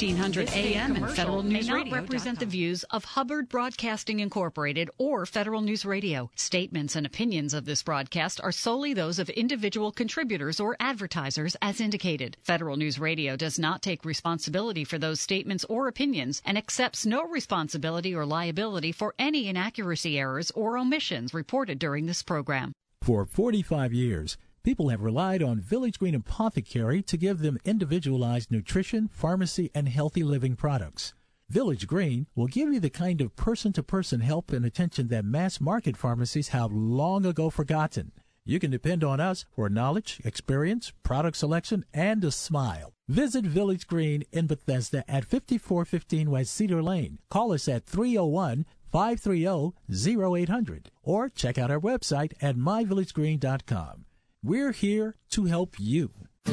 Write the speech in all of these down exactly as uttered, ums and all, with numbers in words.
fifteen hundred A M and Federal News may not Radio represent the views of Hubbard Broadcasting Incorporated or Federal News Radio. Statements and opinions of this broadcast are solely those of individual contributors or advertisers as indicated. Federal News Radio does not take responsibility for those statements or opinions and accepts no responsibility or liability for any inaccuracy, errors, or omissions reported during this program. For forty-five years, people have relied on Village Green Apothecary to give them individualized nutrition, pharmacy, and healthy living products. Village Green will give you the kind of person-to-person help and attention that mass-market pharmacies have long ago forgotten. You can depend on us for knowledge, experience, product selection, and a smile. Visit Village Green in Bethesda at fifty-four fifteen West Cedar Lane. Call us at three oh one, five three zero, zero eight hundred or check out our website at my village green dot com. We're here to help you.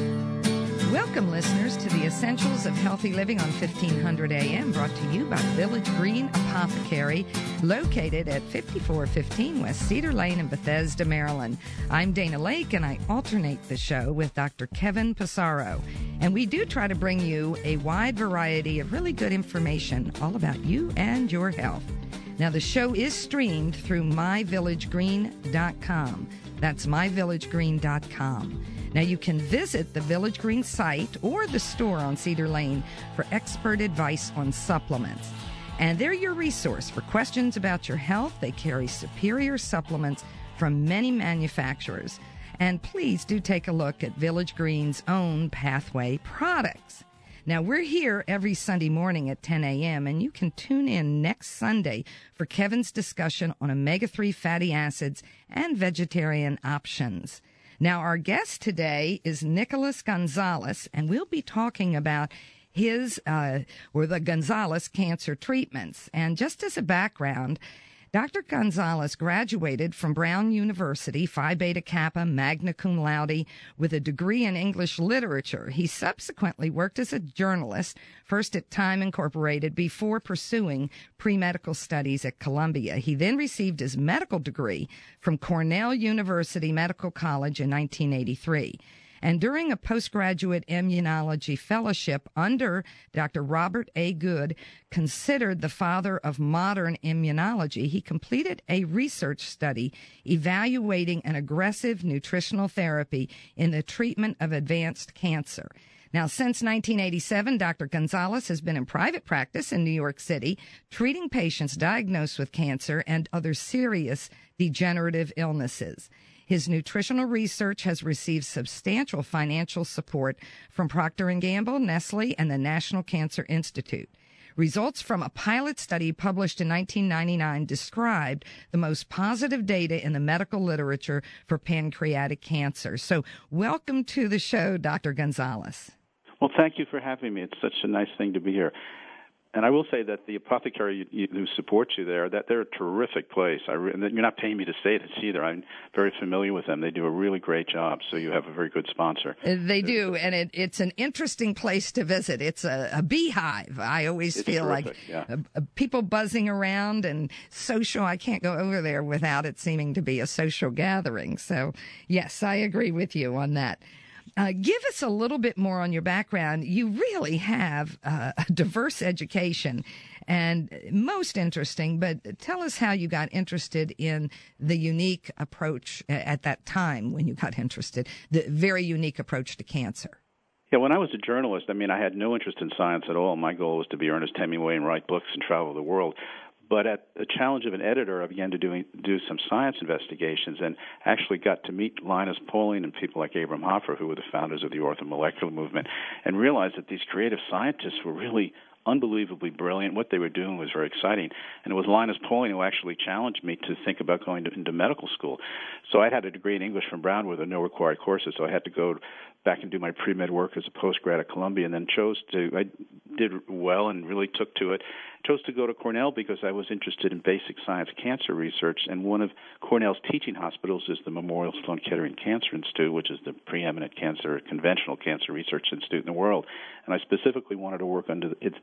Welcome, listeners, to the Essentials of Healthy Living on fifteen hundred A M, brought to you by Village Green Apothecary, located at fifty-four fifteen West Cedar Lane in Bethesda, Maryland. I'm Dana Lake, and I alternate the show with Doctor Kevin Passaro. And we do try to bring you a wide variety of really good information all about you and your health. Now, the show is streamed through my village green dot com. That's my village green dot com. Now, you can visit the Village Green site or the store on Cedar Lane for expert advice on supplements. And they're your resource for questions about your health. They carry superior supplements from many manufacturers. And please do take a look at Village Green's own Pathway products. Now, we're here every Sunday morning at ten A M, and you can tune in next Sunday for Kevin's discussion on omega three fatty acids and vegetarian options. Now, our guest today is Nicholas Gonzalez, and we'll be talking about his, uh, or the Gonzalez cancer treatments. And just as a background, Doctor Gonzalez graduated from Brown University, Phi Beta Kappa, magna cum laude, with a degree in English literature. He subsequently worked as a journalist, first at Time Incorporated, before pursuing pre-medical studies at Columbia. He then received his medical degree from Cornell University Medical College in nineteen eighty-three. And during a postgraduate immunology fellowship under Doctor Robert A. Good, considered the father of modern immunology, he completed a research study evaluating an aggressive nutritional therapy in the treatment of advanced cancer. Now, since nineteen eighty-seven, Doctor Gonzalez has been in private practice in New York City, treating patients diagnosed with cancer and other serious degenerative illnesses. His nutritional research has received substantial financial support from Procter and Gamble, Nestle, and the National Cancer Institute. Results from a pilot study published in nineteen ninety-nine described the most positive data in the medical literature for pancreatic cancer. So welcome to the show, Doctor Gonzalez. Well, thank you for having me. It's such a nice thing to be here. And I will say that the apothecary you, you, who supports you there, that they're a terrific place. I re- and you're not paying me to say this either. I'm very familiar with them. They do a really great job, so you have a very good sponsor. They do, and it, it's an interesting place to visit. It's a, a beehive. I always it's feel terrific, like yeah. uh, uh, people buzzing around and social. I can't go over there without it seeming to be a social gathering. So, yes, I agree with you on that. Uh, give us a little bit more on your background. You really have uh, a diverse education, and most interesting, but tell us how you got interested in the unique approach at that time when you got interested, the very unique approach to cancer. Yeah, when I was a journalist, I mean, I had no interest in science at all. My goal was to be Ernest Hemingway and write books and travel the world. But at the challenge of an editor, I began to do, do some science investigations and actually got to meet Linus Pauling and people like Abraham Hoffer, who were the founders of the orthomolecular movement, and realized that these creative scientists were really unbelievably brilliant. What they were doing was very exciting. And it was Linus Pauling who actually challenged me to think about going to, into medical school. So I had a degree in English from Brown with no required courses, so I had to go back and do my pre-med work as a postgrad at Columbia, and then chose to, I did well and really took to it, chose to go to Cornell because I was interested in basic science cancer research, and one of Cornell's teaching hospitals is the Memorial Sloan Kettering Cancer Institute, which is the preeminent cancer, conventional cancer research institute in the world. And I specifically wanted to work under its then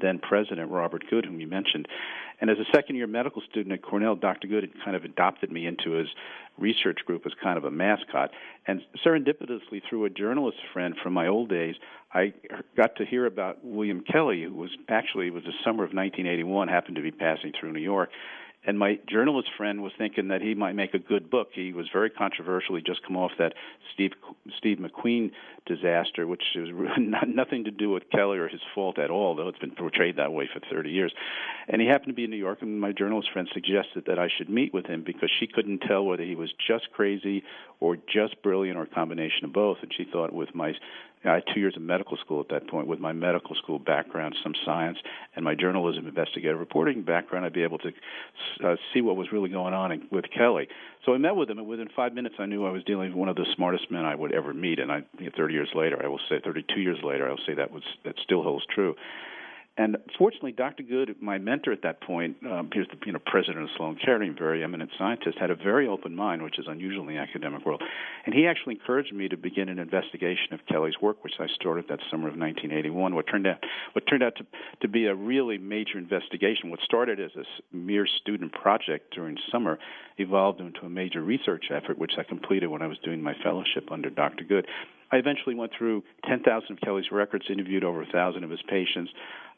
then president, Robert Good, whom you mentioned. And as a second-year medical student at Cornell, Doctor Good had kind of adopted me into his research group as kind of a mascot. And serendipitously, through a journalist friend from my old days, I got to hear about William Kelly, who was actually, it was the summer of nineteen eighty-one, happened to be passing through New York. And my journalist friend was thinking that he might make a good book. He was very controversial. He'd just come off that Steve Steve McQueen disaster, which was not, nothing to do with Kelly or his fault at all, though it's been portrayed that way for thirty years. And he happened to be in New York, and my journalist friend suggested that I should meet with him because she couldn't tell whether he was just crazy or just brilliant or a combination of both. And she thought with my I had two years of medical school at that point. With my medical school background, some science, and my journalism investigative reporting background, I'd be able to uh, see what was really going on in, with Kelly. So I met with him, and within five minutes I knew I was dealing with one of the smartest men I would ever meet. And I, you know, thirty years later, I will say, thirty-two years later, I will say that was that still holds true. And fortunately, Doctor Good, my mentor at that point, um, he was the you know, president of Sloan Kettering, very eminent scientist, had a very open mind, which is unusual in the academic world. And he actually encouraged me to begin an investigation of Kelly's work, which I started that summer of nineteen eighty-one. What turned out, what turned out to, to be a really major investigation, what started as a mere student project during summer, evolved into a major research effort, which I completed when I was doing my fellowship under Doctor Good. I eventually went through ten thousand of Kelly's records, interviewed over one thousand of his patients,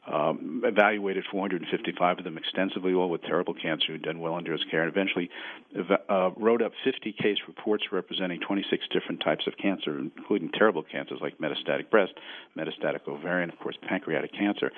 um, evaluated four hundred fifty-five of them extensively, all with terrible cancer who'd done well under his care, and eventually uh, wrote up fifty case reports representing twenty-six different types of cancer, including terrible cancers like metastatic breast, metastatic ovarian, of course, pancreatic cancer.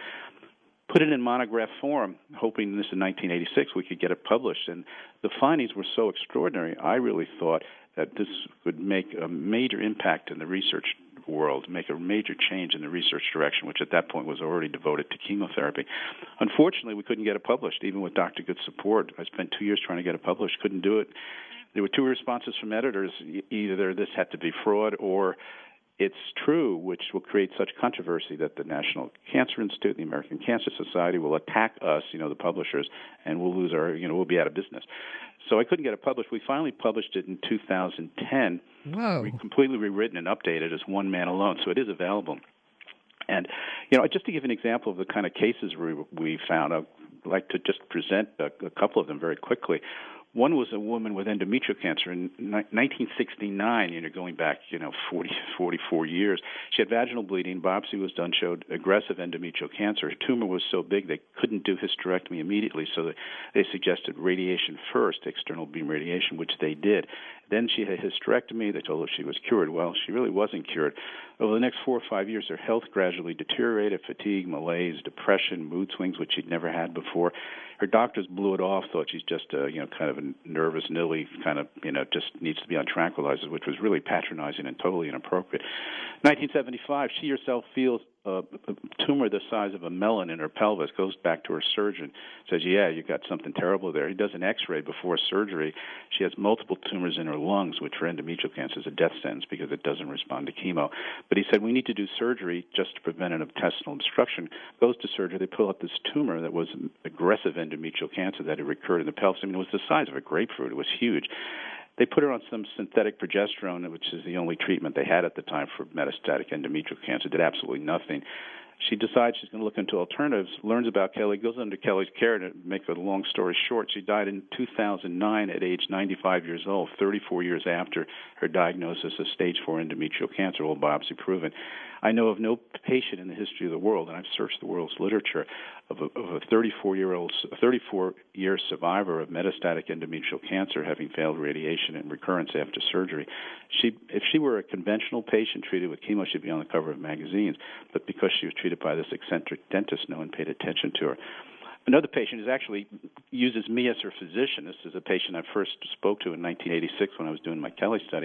Put it in monograph form, hoping this in nineteen eighty-six we could get it published. And the findings were so extraordinary, I really thought that this would make a major impact in the research world, make a major change in the research direction, which at that point was already devoted to chemotherapy. Unfortunately, we couldn't get it published, even with Doctor Good's support. I spent two years trying to get it published, couldn't do it. There were two responses from editors. Either this had to be fraud or it's true, which will create such controversy that the National Cancer Institute, the American Cancer Society will attack us, you know, the publishers, and we'll lose our, you know, we'll be out of business. So I couldn't get it published. We finally published it in two thousand ten. Whoa. We completely rewritten and updated as one man alone, so it is available. And, you know, just to give an example of the kind of cases we, we found, I'd like to just present a, a couple of them very quickly. One was a woman with endometrial cancer in nineteen sixty-nine, you know, going back, you know, forty, forty-four years. She had vaginal bleeding. Biopsy was done, showed aggressive endometrial cancer. Her tumor was so big they couldn't do hysterectomy immediately, so they suggested radiation first, external beam radiation, which they did. Then she had hysterectomy. They told her she was cured. Well, she really wasn't cured. Over the next four or five years, her health gradually deteriorated, fatigue, malaise, depression, mood swings, which she'd never had before. Her doctors blew it off, thought she's just a, you know, kind of a nervous nilly, kind of, you know, just needs to be on tranquilizers, which was really patronizing and totally inappropriate. nineteen seventy-five, she herself feels a tumor the size of a melon in her pelvis, goes back to her surgeon, says, yeah, you got something terrible there. He does an x-ray before surgery. She has multiple tumors in her lungs, which for endometrial cancer is a death sentence because it doesn't respond to chemo. But he said, we need to do surgery just to prevent an intestinal obstruction. Goes to surgery. They pull up this tumor that was aggressive endometrial cancer that had recurred in the pelvis. I mean, it was the size of a grapefruit. It was huge. They put her on some synthetic progesterone, which is the only treatment they had at the time for metastatic endometrial cancer. Did absolutely nothing. She decides she's going to look into alternatives, learns about Kelly, goes under Kelly's care. To make a long story short, she died in two thousand nine at age ninety-five years old, thirty-four years after her diagnosis of stage four endometrial cancer, all biopsy proven. I know of no patient in the history of the world, and I've searched the world's literature, of a, of a thirty-four-year-old, thirty-four-year survivor of metastatic endometrial cancer having failed radiation and recurrence after surgery. She, if she were a conventional patient treated with chemo, she'd be on the cover of magazines. But because she was treated by this eccentric dentist, no one paid attention to her. Another patient is actually uses me as her physician. This is a patient I first spoke to in nineteen eighty-six when I was doing my Kelly study.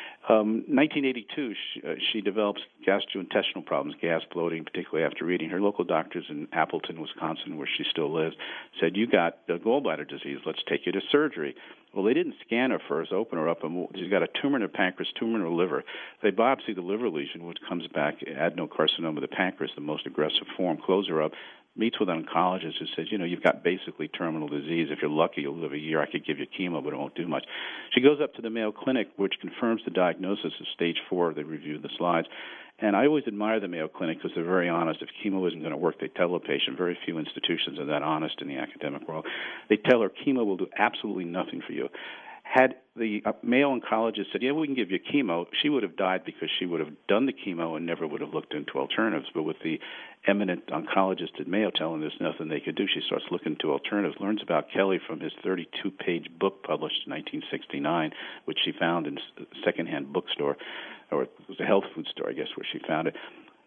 Um, nineteen eighty-two, she, uh, she develops gastrointestinal problems, gas, bloating, particularly after eating. Her local doctors in Appleton, Wisconsin, where she still lives, said, you got uh, gallbladder disease. Let's take you to surgery. Well, they didn't scan her first, open her up, and she's got a tumor in her pancreas, tumor in her liver. They biopsy the liver lesion, which comes back adenocarcinoma of the pancreas, the most aggressive form, close her up, meets with an oncologist who says, you know, you've got basically terminal disease. If you're lucky, you'll live a year. I could give you chemo, but it won't do much. She goes up to the Mayo Clinic, which confirms the diagnosis of stage four. They review the slides. And I always admire the Mayo Clinic because they're very honest. If chemo isn't going to work, they tell the patient. Very few institutions are that honest in the academic world. They tell her chemo will do absolutely nothing for you. Had the Mayo oncologist said, yeah, we can give you chemo, she would have died because she would have done the chemo and never would have looked into alternatives. But with the eminent oncologist at Mayo telling there's nothing they could do, she starts looking into alternatives, learns about Kelly from his thirty-two page book published in nineteen sixty-nine, which she found in a secondhand bookstore, or it was a health food store, I guess, where she found it.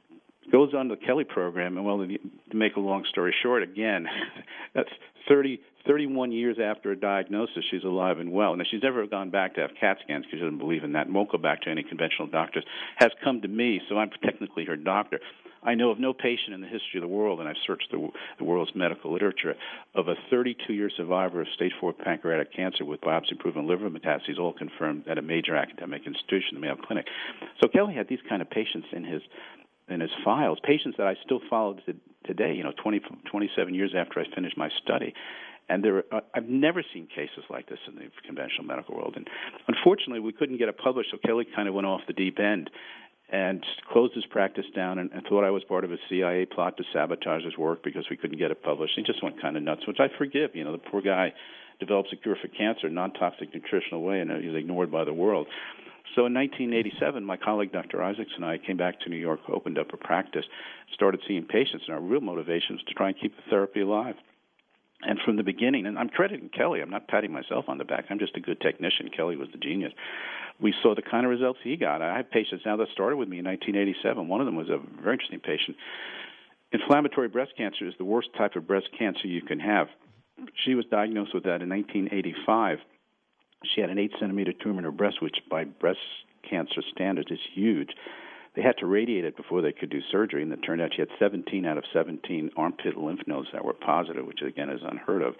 Goes on to the Kelly program, and, well, to make a long story short, again, that's thirty, thirty-one years after a diagnosis, she's alive and well. Now, she's never gone back to have CAT scans because she doesn't believe in that and won't go back to any conventional doctors, has come to me, so I'm technically her doctor. I know of no patient in the history of the world, and I've searched the, the world's medical literature, of a thirty-two-year survivor of stage four pancreatic cancer with biopsy-proven liver metastases, all confirmed at a major academic institution, the Mayo Clinic. So Kelly had these kind of patients in his in his files, patients that I still follow to today, you know, twenty, twenty-seven years after I finished my study. And there, uh, I've never seen cases like this in the conventional medical world. And unfortunately, we couldn't get it published, so Kelly kind of went off the deep end and closed his practice down and, and thought I was part of a C I A plot to sabotage his work because we couldn't get it published. He just went kind of nuts, which I forgive. You know, the poor guy develops a cure for cancer, non-toxic nutritional way, and he's ignored by the world. So in nineteen eighty-seven, my colleague Doctor Isaacs and I came back to New York, opened up a practice, started seeing patients, and our real motivation was to try and keep the therapy alive. And from the beginning, and I'm crediting Kelly, I'm not patting myself on the back, I'm just a good technician. Kelly was the genius. We saw the kind of results he got. I have patients now that started with me in nineteen eighty-seven. One of them was a very interesting patient. Inflammatory breast cancer is the worst type of breast cancer you can have. She was diagnosed with that in nineteen eighty-five. She had an eight centimeter tumor in her breast, which by breast cancer standards is huge. They had to radiate it before they could do surgery, and it turned out she had seventeen out of seventeen armpit lymph nodes that were positive, which, again, is unheard of.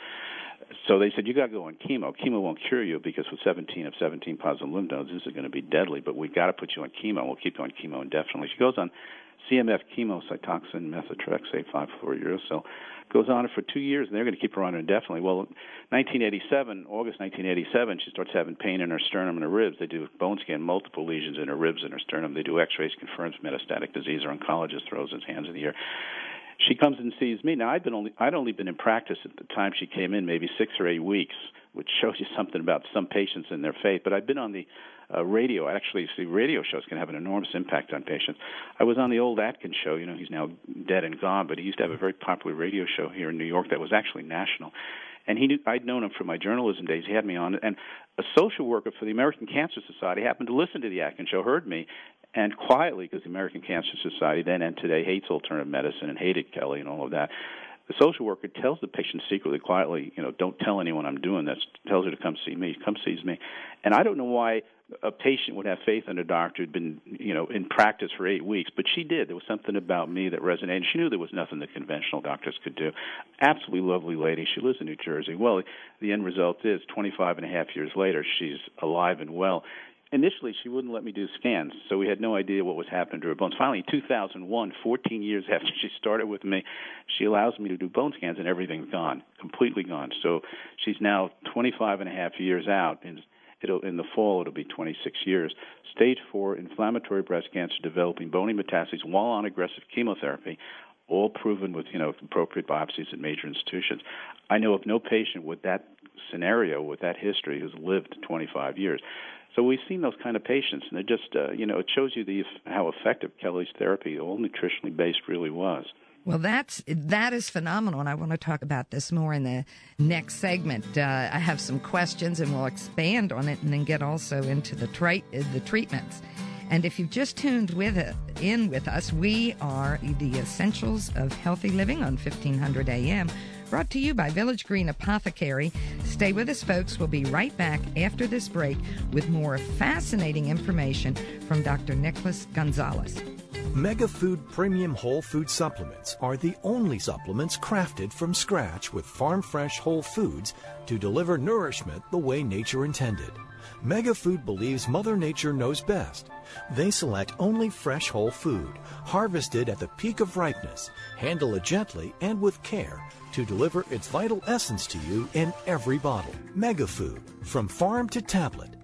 So they said, you got to go on chemo. Chemo won't cure you because with seventeen of seventeen positive lymph nodes, this is going to be deadly, but we've got to put you on chemo. We'll keep you on chemo indefinitely. She goes on C M F chemo, Cytoxan, methotrexate, five fluorouracil. Goes on for two years, and they're going to keep her on indefinitely. Well, nineteen eighty-seven, August nineteen eighty-seven, she starts having pain in her sternum and her ribs. They do bone scan, multiple lesions in her ribs and her sternum. They do x-rays, confirms metastatic disease. Her oncologist throws his hands in the air. She comes and sees me. Now, I'd been only I'd only been in practice at the time she came in, maybe six or eight weeks, which shows you something about some patients and their faith. But I'd been on the uh, radio. Actually, see, radio shows can have an enormous impact on patients. I was on the old Atkins show. You know, he's now dead and gone, but he used to have a very popular radio show here in New York that was actually national. And he knew, I'd known him from my journalism days. He had me on. And a social worker for the American Cancer Society happened to listen to the Atkins show, heard me, and quietly, because the American Cancer Society then and today hates alternative medicine and hated Kelly and all of that, the social worker tells the patient secretly, quietly, you know, don't tell anyone I'm doing this, tells her to come see me, come sees me. And I don't know why a patient would have faith in a doctor who'd been, you know, in practice for eight weeks, but she did. There was something about me that resonated. She knew there was nothing that conventional doctors could do. Absolutely lovely lady. She lives in New Jersey. Well, the end result is twenty-five and a half years later, she's alive and well. Initially, she wouldn't let me do scans, so we had no idea what was happening to her bones. Finally, in two thousand one, fourteen years after she started with me, she allows me to do bone scans, and everything's gone, completely gone. So she's now twenty-five and a half years out. In, it'll, in the fall, it'll be twenty-six years. Stage four inflammatory breast cancer developing bony metastases while on aggressive chemotherapy, all proven with, you know, appropriate biopsies at major institutions. I know of no patient with that scenario, with that history, who's lived twenty-five years. So we've seen those kind of patients, and it just, uh, you know, it shows you the how effective Kelly's therapy, all nutritionally based, really was. Well, that's that is phenomenal, and I want to talk about this more in the next segment. Uh, I have some questions, and we'll expand on it, and then get also into the tra- the treatments. And if you've just tuned with it, in with us, we are the Essentials of Healthy Living on fifteen hundred A M, brought to you by Village Green Apothecary. Stay with us, folks. We'll be right back after this break with more fascinating information from Doctor Nicholas Gonzalez. Mega Food Premium Whole Food Supplements are the only supplements crafted from scratch with farm-fresh whole foods to deliver nourishment the way nature intended. Mega Food believes Mother Nature knows best. They select only fresh whole food, harvested at the peak of ripeness, handle it gently and with care to deliver its vital essence to you in every bottle. Mega Food, from farm to tablet,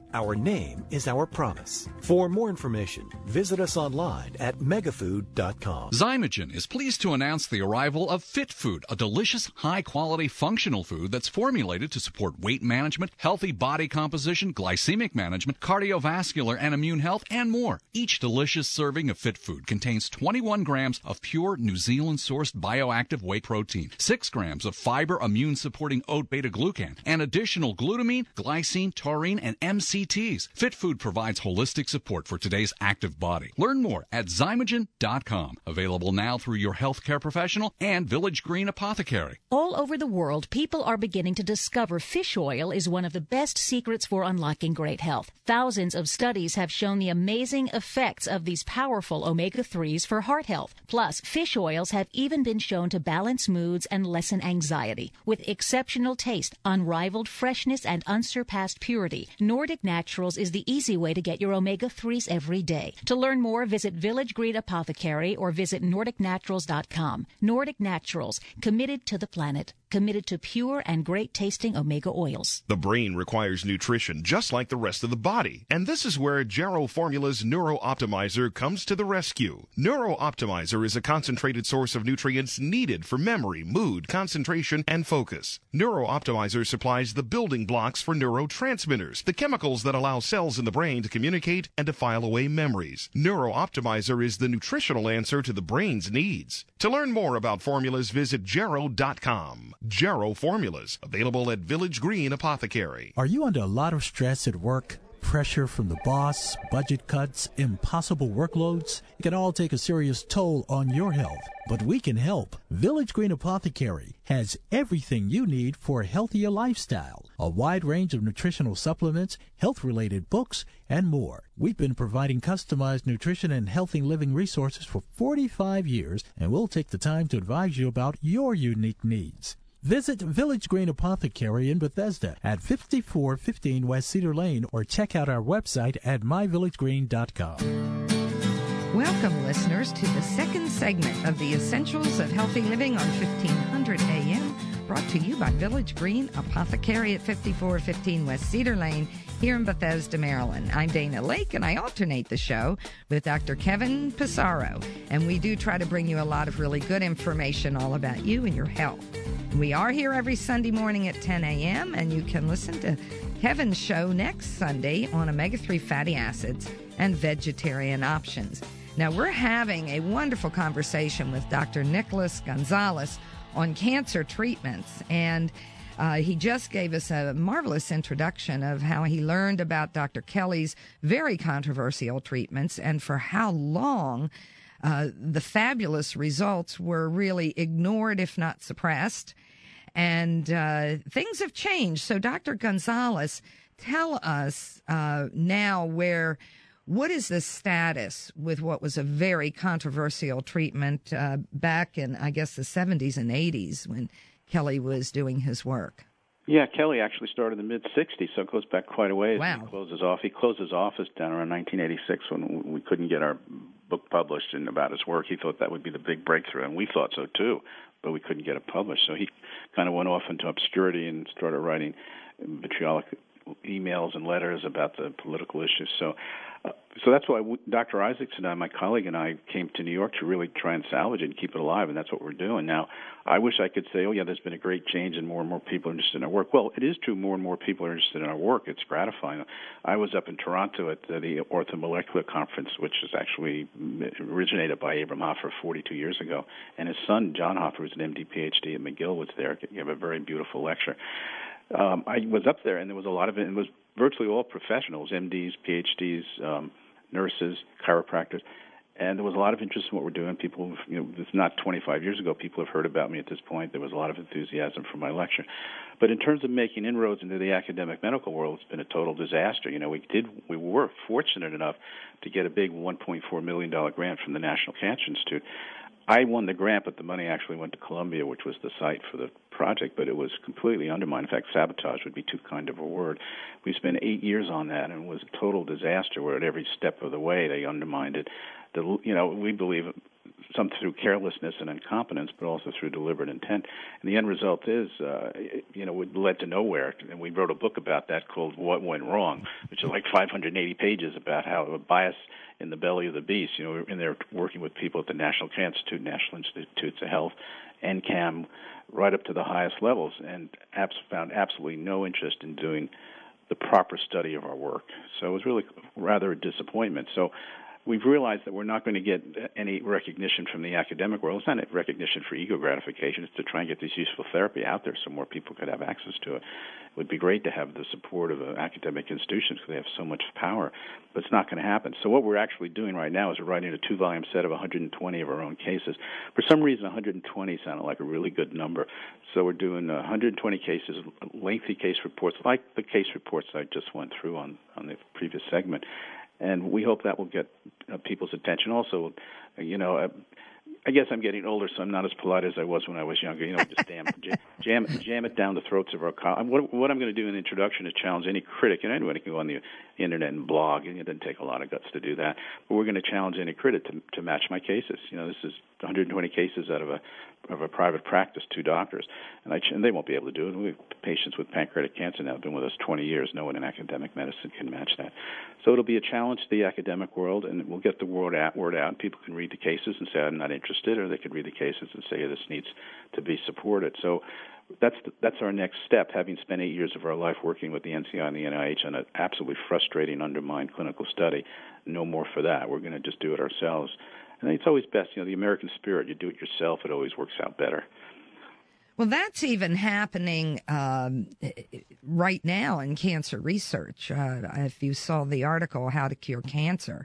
Our name is our promise. For more information, visit us online at megafood dot com. Zymogen is pleased to announce the arrival of Fit Food, a delicious, high-quality, functional food that's formulated to support weight management, healthy body composition, glycemic management, cardiovascular and immune health, and more. Each delicious serving of Fit Food contains twenty-one grams of pure New Zealand-sourced bioactive whey protein, six grams of fiber immune-supporting oat beta-glucan, and additional glutamine, glycine, taurine, and M C Ts. Fit Food provides holistic support for today's active body. Learn more at zymogen dot com. Available now through your healthcare professional and Village Green Apothecary. All over the world, people are beginning to discover fish oil is one of the best secrets for unlocking great health. Thousands of studies have shown the amazing effects of these powerful omega threes for heart health. Plus, fish oils have even been shown to balance moods and lessen anxiety. With exceptional taste, unrivaled freshness, and unsurpassed purity, Nordic Naturals is the easy way to get your omega threes every day. To learn more, visit Village Green Apothecary or visit nordic naturals dot com. Nordic Naturals, committed to the planet, committed to pure and great-tasting omega oils. The brain requires nutrition just like the rest of the body, and this is where Jarrow Formula's Neuro Optimizer comes to the rescue. Neuro Optimizer is a concentrated source of nutrients needed for memory, mood, concentration, and focus. Neuro Optimizer supplies the building blocks for neurotransmitters, the chemicals that allow cells in the brain to communicate and to file away memories. Neuro Optimizer is the nutritional answer to the brain's needs. To learn more about formulas, visit jarrow dot com. Jarrow Formulas, available at Village Green Apothecary. Are you under a lot of stress at work? Pressure from the boss, budget cuts, impossible workloads? It can all take a serious toll on your health. But we can help. Village Green Apothecary has everything you need for a healthier lifestyle. A wide range of nutritional supplements, health-related books, and more. We've been providing customized nutrition and healthy living resources for forty-five years, and we'll take the time to advise you about your unique needs. Visit Village Green Apothecary in Bethesda at fifty-four fifteen West Cedar Lane or check out our website at my village green dot com. Welcome, listeners, to the second segment of the Essentials of Healthy Living on fifteen hundred A M, brought to you by Village Green Apothecary at fifty-four fifteen West Cedar Lane here in Bethesda, Maryland. I'm Dana Lake, and I alternate the show with Doctor Kevin Pissarro, and we do try to bring you a lot of really good information all about you and your health. We are here every Sunday morning at ten A M, and you can listen to Kevin's show next Sunday on omega three fatty acids and vegetarian options. Now, we're having a wonderful conversation with Doctor Nicholas Gonzalez on cancer treatments, and uh, he just gave us a marvelous introduction of how he learned about Doctor Kelly's very controversial treatments and for how long Uh, the fabulous results were really ignored, if not suppressed. And uh, things have changed. So, Doctor Gonzalez, tell us uh, now where, what is the status with what was a very controversial treatment uh, back in, I guess, the seventies and eighties when Kelly was doing his work? Yeah, Kelly actually started in the mid-sixties, so it goes back quite a ways. Wow. He closed his off. He closed his office down around nineteen eighty-six when we couldn't get our book published and about his work. He thought that would be the big breakthrough, and we thought so too, but we couldn't get it published. So he kind of went off into obscurity and started writing vitriolic emails and letters about the political issues. So uh, so that's why we, Doctor Isaacson, and my colleague, and I came to New York to really try and salvage it and keep it alive, and that's what we're doing. Now, I wish I could say, oh, yeah, there's been a great change and more and more people are interested in our work. Well, it is true, more and more people are interested in our work. It's gratifying. I was up in Toronto at the Orthomolecular Conference, which is actually originated by Abram Hoffer forty-two years ago, and his son, John Hoffer, who's an M D, P H D at McGill, was there. He gave a very beautiful lecture. Um, I was up there, and there was a lot of it. It was virtually all professionals, M Ds, P H Ds, um, nurses, chiropractors, and there was a lot of interest in what we're doing. People, you know, it's not twenty-five years ago. People have heard about me at this point. There was a lot of enthusiasm for my lecture. But in terms of making inroads into the academic medical world, it's been a total disaster. You know, we did, we were fortunate enough to get a big one point four million dollars grant from the National Cancer Institute. I won the grant, but the money actually went to Columbia, which was the site for the project, but it was completely undermined. In fact, sabotage would be too kind of a word. We spent eight years on that, and it was a total disaster where at every step of the way they undermined it. The, you know, we believe some through carelessness and incompetence, but also through deliberate intent. And the end result is, uh, you know, it led to nowhere. And we wrote a book about that called What Went Wrong, which is like five hundred eighty pages about how a bias in the belly of the beast. You know, we're in there working with people at the National Cancer Institute, National Institutes of Health, N C A M, right up to the highest levels, and abs- found absolutely no interest in doing the proper study of our work. So it was really rather a disappointment. So we've realized that we're not going to get any recognition from the academic world. It's not recognition for ego gratification. It's to try and get this useful therapy out there so more people could have access to it. It would be great to have the support of uh, academic institutions because they have so much power, but it's not going to happen. So what we're actually doing right now is we're writing a two-volume set of one hundred twenty of our own cases. For some reason, one hundred twenty sounded like a really good number. So we're doing uh, one hundred twenty cases, lengthy case reports, like the case reports I just went through on, on the previous segment. And we hope that will get uh, people's attention. Also, uh, you know, uh, I guess I'm getting older, so I'm not as polite as I was when I was younger. You know, just jam, jam, jam it down the throats of our colleagues. What, what I'm going to do in the introduction is challenge any critic, and anyone can go on the internet and blog, and it doesn't take a lot of guts to do that. But we're going to challenge any critic to, to match my cases. You know, this is one hundred twenty cases out of a of a private practice, two doctors, and, I, and they won't be able to do it. We have patients with pancreatic cancer now have been with us twenty years. No one in academic medicine can match that. So it'll be a challenge to the academic world, and we'll get the word out. Word out. People can read the cases and say, I'm not interested, or they could read the cases and say, this needs to be supported. So that's the, that's our next step, having spent eight years of our life working with the N C I and the N I H on an absolutely frustrating, undermined clinical study. No more for that. We're going to just do it ourselves. And it's always best, you know, the American spirit, you do it yourself, it always works out better. Well, that's even happening um, right now in cancer research. Uh, if you saw the article, How to Cure Cancer,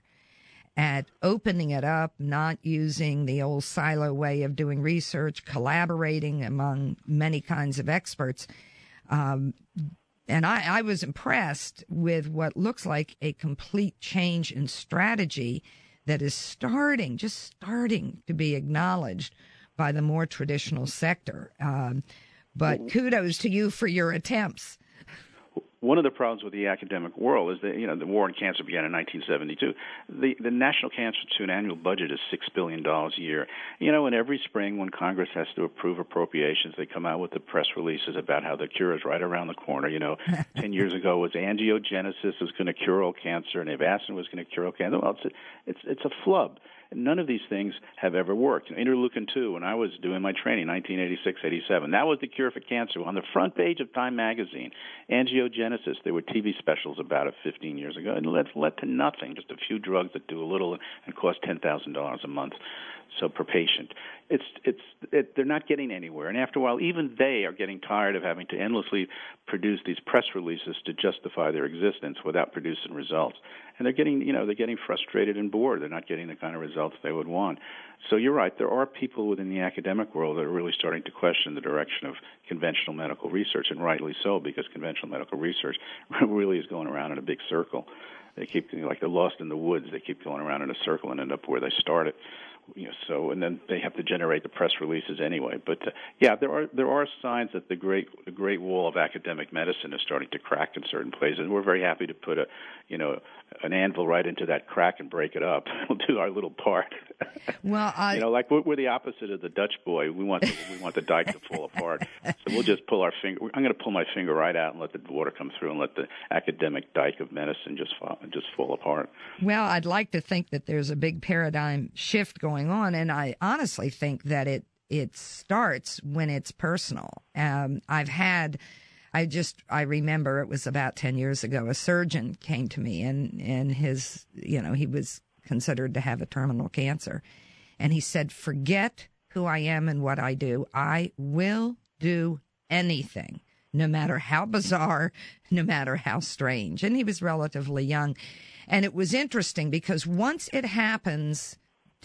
at opening it up, not using the old silo way of doing research, collaborating among many kinds of experts. Um, and I, I was impressed with what looks like a complete change in strategy that is starting, just starting to be acknowledged by the more traditional sector. Um, but kudos to you for your attempts. One of the problems with the academic world is that, you know, the war on cancer began in nineteen seventy-two. The the National Cancer Institute annual budget is six billion dollars a year. You know, and every spring when Congress has to approve appropriations, they come out with the press releases about how the cure is right around the corner. You know, ten years ago it was angiogenesis was going to cure all cancer, and Avastin was going to cure all cancer. Well, it's a, it's it's a flub. None of these things have ever worked. Interleukin two, when I was doing my training, nineteen eighty-six eighty-seven, that was the cure for cancer. On the front page of Time magazine, angiogenesis, there were T V specials about it fifteen years ago, and it led, led to nothing, just a few drugs that do a little and cost ten thousand dollars a month. So per patient, it's it's it, they're not getting anywhere, and after a while, even they are getting tired of having to endlessly produce these press releases to justify their existence without producing results. And they're getting, you know, they're getting frustrated and bored. They're not getting the kind of results they would want. So you're right. There are people within the academic world that are really starting to question the direction of conventional medical research, and rightly so, because conventional medical research really is going around in a big circle. They keep, you know, like they're lost in the woods. They keep going around in a circle and end up where they started. You know, so and then they have to generate the press releases anyway. But uh, yeah, there are there are signs that the great the great wall of academic medicine is starting to crack in certain places, and we're very happy to put a you know an anvil right into that crack and break it up. We'll do our little part. Well, I... you know, like we're, we're the opposite of the Dutch boy. We want the, we want the dike to fall apart. So we'll just pull our finger. I'm going to pull my finger right out and let the water come through and let the academic dike of medicine just fall, just fall apart. Well, I'd like to think that there's a big paradigm shift going on, and I honestly think that it it starts when it's personal. Um, I've had, I just, I remember it was about ten years ago, a surgeon came to me, and, and his, you know, he was considered to have a terminal cancer. And he said, forget who I am and what I do. I will do anything, no matter how bizarre, no matter how strange. And he was relatively young. And it was interesting because once it happens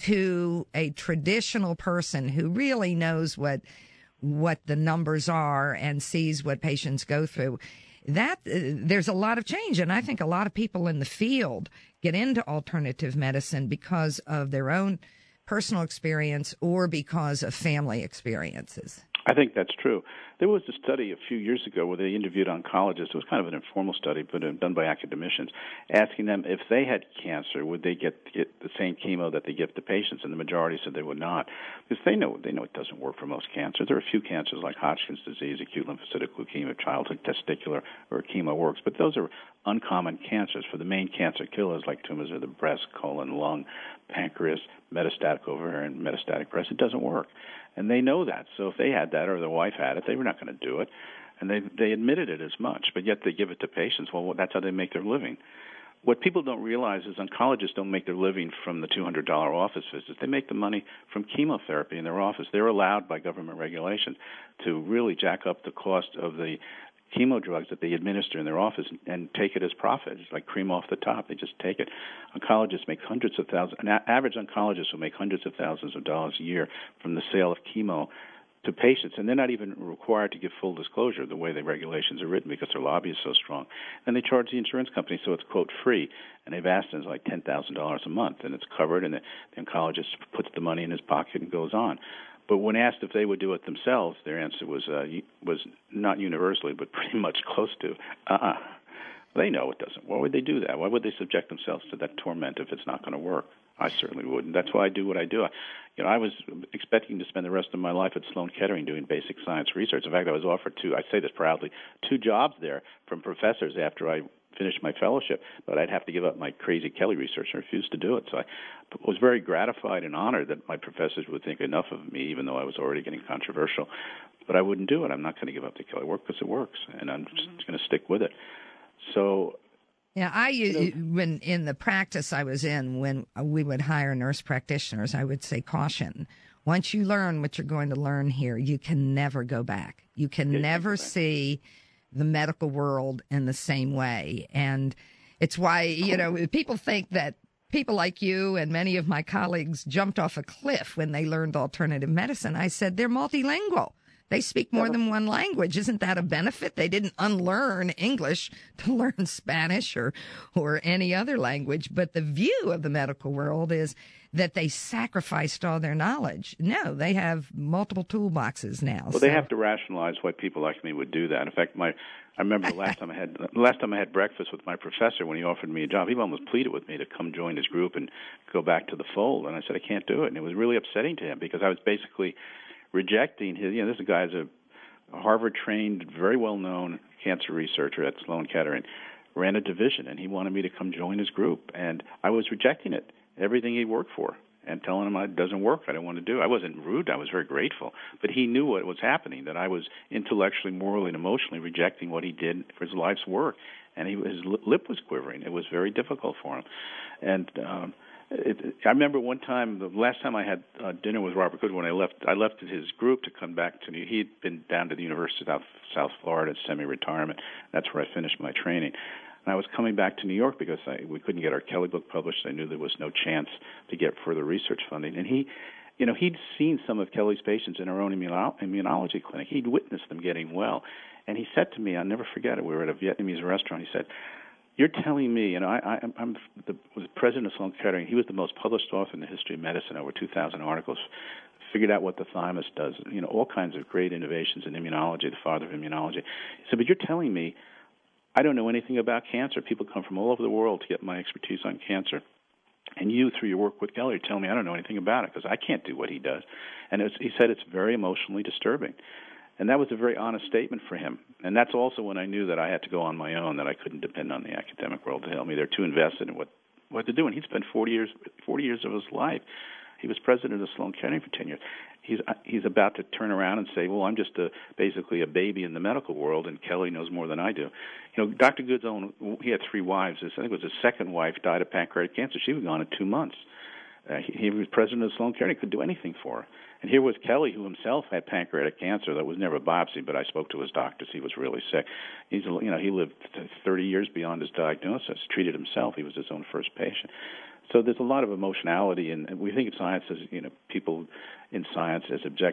to a traditional person who really knows what what the numbers are and sees what patients go through, that uh, there's a lot of change. And I think a lot of people in the field get into alternative medicine because of their own personal experience or because of family experiences. I think that's true. There was a study a few years ago where they interviewed oncologists. It was kind of an informal study, but done by academicians, asking them if they had cancer, would they get, get the same chemo that they give to patients? And the majority said they would not, because they know they know it doesn't work for most cancers. There are a few cancers like Hodgkin's disease, acute lymphocytic leukemia, childhood testicular, where chemo works, but those are uncommon cancers. For the main cancer killers like tumors of the breast, colon, lung, pancreas, metastatic ovarian, metastatic breast, it doesn't work. And they know that. So if they had that or their wife had it, they were not going to do it. And they they admitted it as much, but yet they give it to patients. Well, that's how they make their living. What people don't realize is oncologists don't make their living from the two hundred dollars office visits. They make the money from chemotherapy in their office. They're allowed by government regulation to really jack up the cost of the chemo drugs that they administer in their office and take it as profit. It's like cream off the top. They just take it. Oncologists make hundreds of thousands. An average oncologist will make hundreds of thousands of dollars a year from the sale of chemo to patients, and they're not even required to give full disclosure the way the regulations are written because their lobby is so strong. And they charge the insurance company, so it's, quote, free. And they've asked them, it's like ten thousand dollars a month, and it's covered, and the, the oncologist puts the money in his pocket and goes on. But when asked if they would do it themselves, their answer was uh, was not universally, but pretty much close to, uh-uh. They know it doesn't. Why would they do that? Why would they subject themselves to that torment if it's not going to work? I certainly wouldn't. That's why I do what I do. I, you know, I was expecting to spend the rest of my life at Sloan Kettering doing basic science research. In fact, I was offered two, I say this proudly, two jobs there from professors after I finished my fellowship, but I'd have to give up my crazy Kelly research and refused to do it. So I was very gratified and honored that my professors would think enough of me, even though I was already getting controversial. But I wouldn't do it. I'm not going to give up the Kelly work because it works, and I'm just going to stick with it. So... Yeah, I when in the practice I was in, when we would hire nurse practitioners, I would say, caution. Once you learn what you're going to learn here, you can never go back. You can yeah, never see the medical world in the same way. And it's why, you know, people think that people like you and many of my colleagues jumped off a cliff when they learned alternative medicine. I said, they're multilingual. They speak more than one language. Isn't that a benefit? They didn't unlearn English to learn Spanish or or any other language. But the view of the medical world is that they sacrificed all their knowledge. No, they have multiple toolboxes now. Well, so. They have to rationalize why people like me would do that. In fact, my I remember the last time I had the last time I had breakfast with my professor when he offered me a job. He almost pleaded with me to come join his group and go back to the fold. And I said I can't do it. And it was really upsetting to him because I was basically rejecting his, you know, this guy's a Harvard-trained, very well-known cancer researcher at Sloan Kettering, ran a division, and he wanted me to come join his group. And I was rejecting it, everything he worked for, and telling him it doesn't work, I don't want to do it. I wasn't rude, I was very grateful. But he knew what was happening, that I was intellectually, morally, and emotionally rejecting what he did for his life's work. And he, his lip was quivering. It was very difficult for him. And um, It, I remember one time, the last time I had uh, dinner with Robert Good, when I left, I left his group to come back to New York. He'd been down to the University of South, South Florida, semi-retirement. That's where I finished my training. And I was coming back to New York because I, we couldn't get our Kelly book published. I knew there was no chance to get further research funding. And he, you know, he'd seen some of Kelly's patients in our own immuno- immunology clinic. He'd witnessed them getting well. And he said to me, I'll never forget it, we were at a Vietnamese restaurant, he said, you're telling me, you know, I, I, I'm the was president of Sloan Kettering. He was the most published author in the history of medicine, over two thousand articles, figured out what the thymus does, you know, all kinds of great innovations in immunology, the father of immunology. He said, but you're telling me I don't know anything about cancer. People come from all over the world to get my expertise on cancer. And you, through your work with Kelly, are telling me I don't know anything about it because I can't do what he does. And it was, he said it's very emotionally disturbing. And that was a very honest statement for him. And that's also when I knew that I had to go on my own, that I couldn't depend on the academic world to help me. They're too invested in what, what they're doing. He spent forty years, forty years of his life. He was president of Sloan Kettering for ten years. He's he's about to turn around and say, well, I'm just a, basically a baby in the medical world, and Kelly knows more than I do. You know, Doctor Good's own, he had three wives. I think it was his second wife died of pancreatic cancer. She was gone in two months. Uh, he, he was president of Sloan Kettering, couldn't do anything for her. And here was Kelly, who himself had pancreatic cancer that was never biopsied, but I spoke to his doctors. He was really sick. He's, you know, he lived thirty years beyond his diagnosis, treated himself. He was his own first patient. So there's a lot of emotionality, and we think of science as, you know, people in science as objective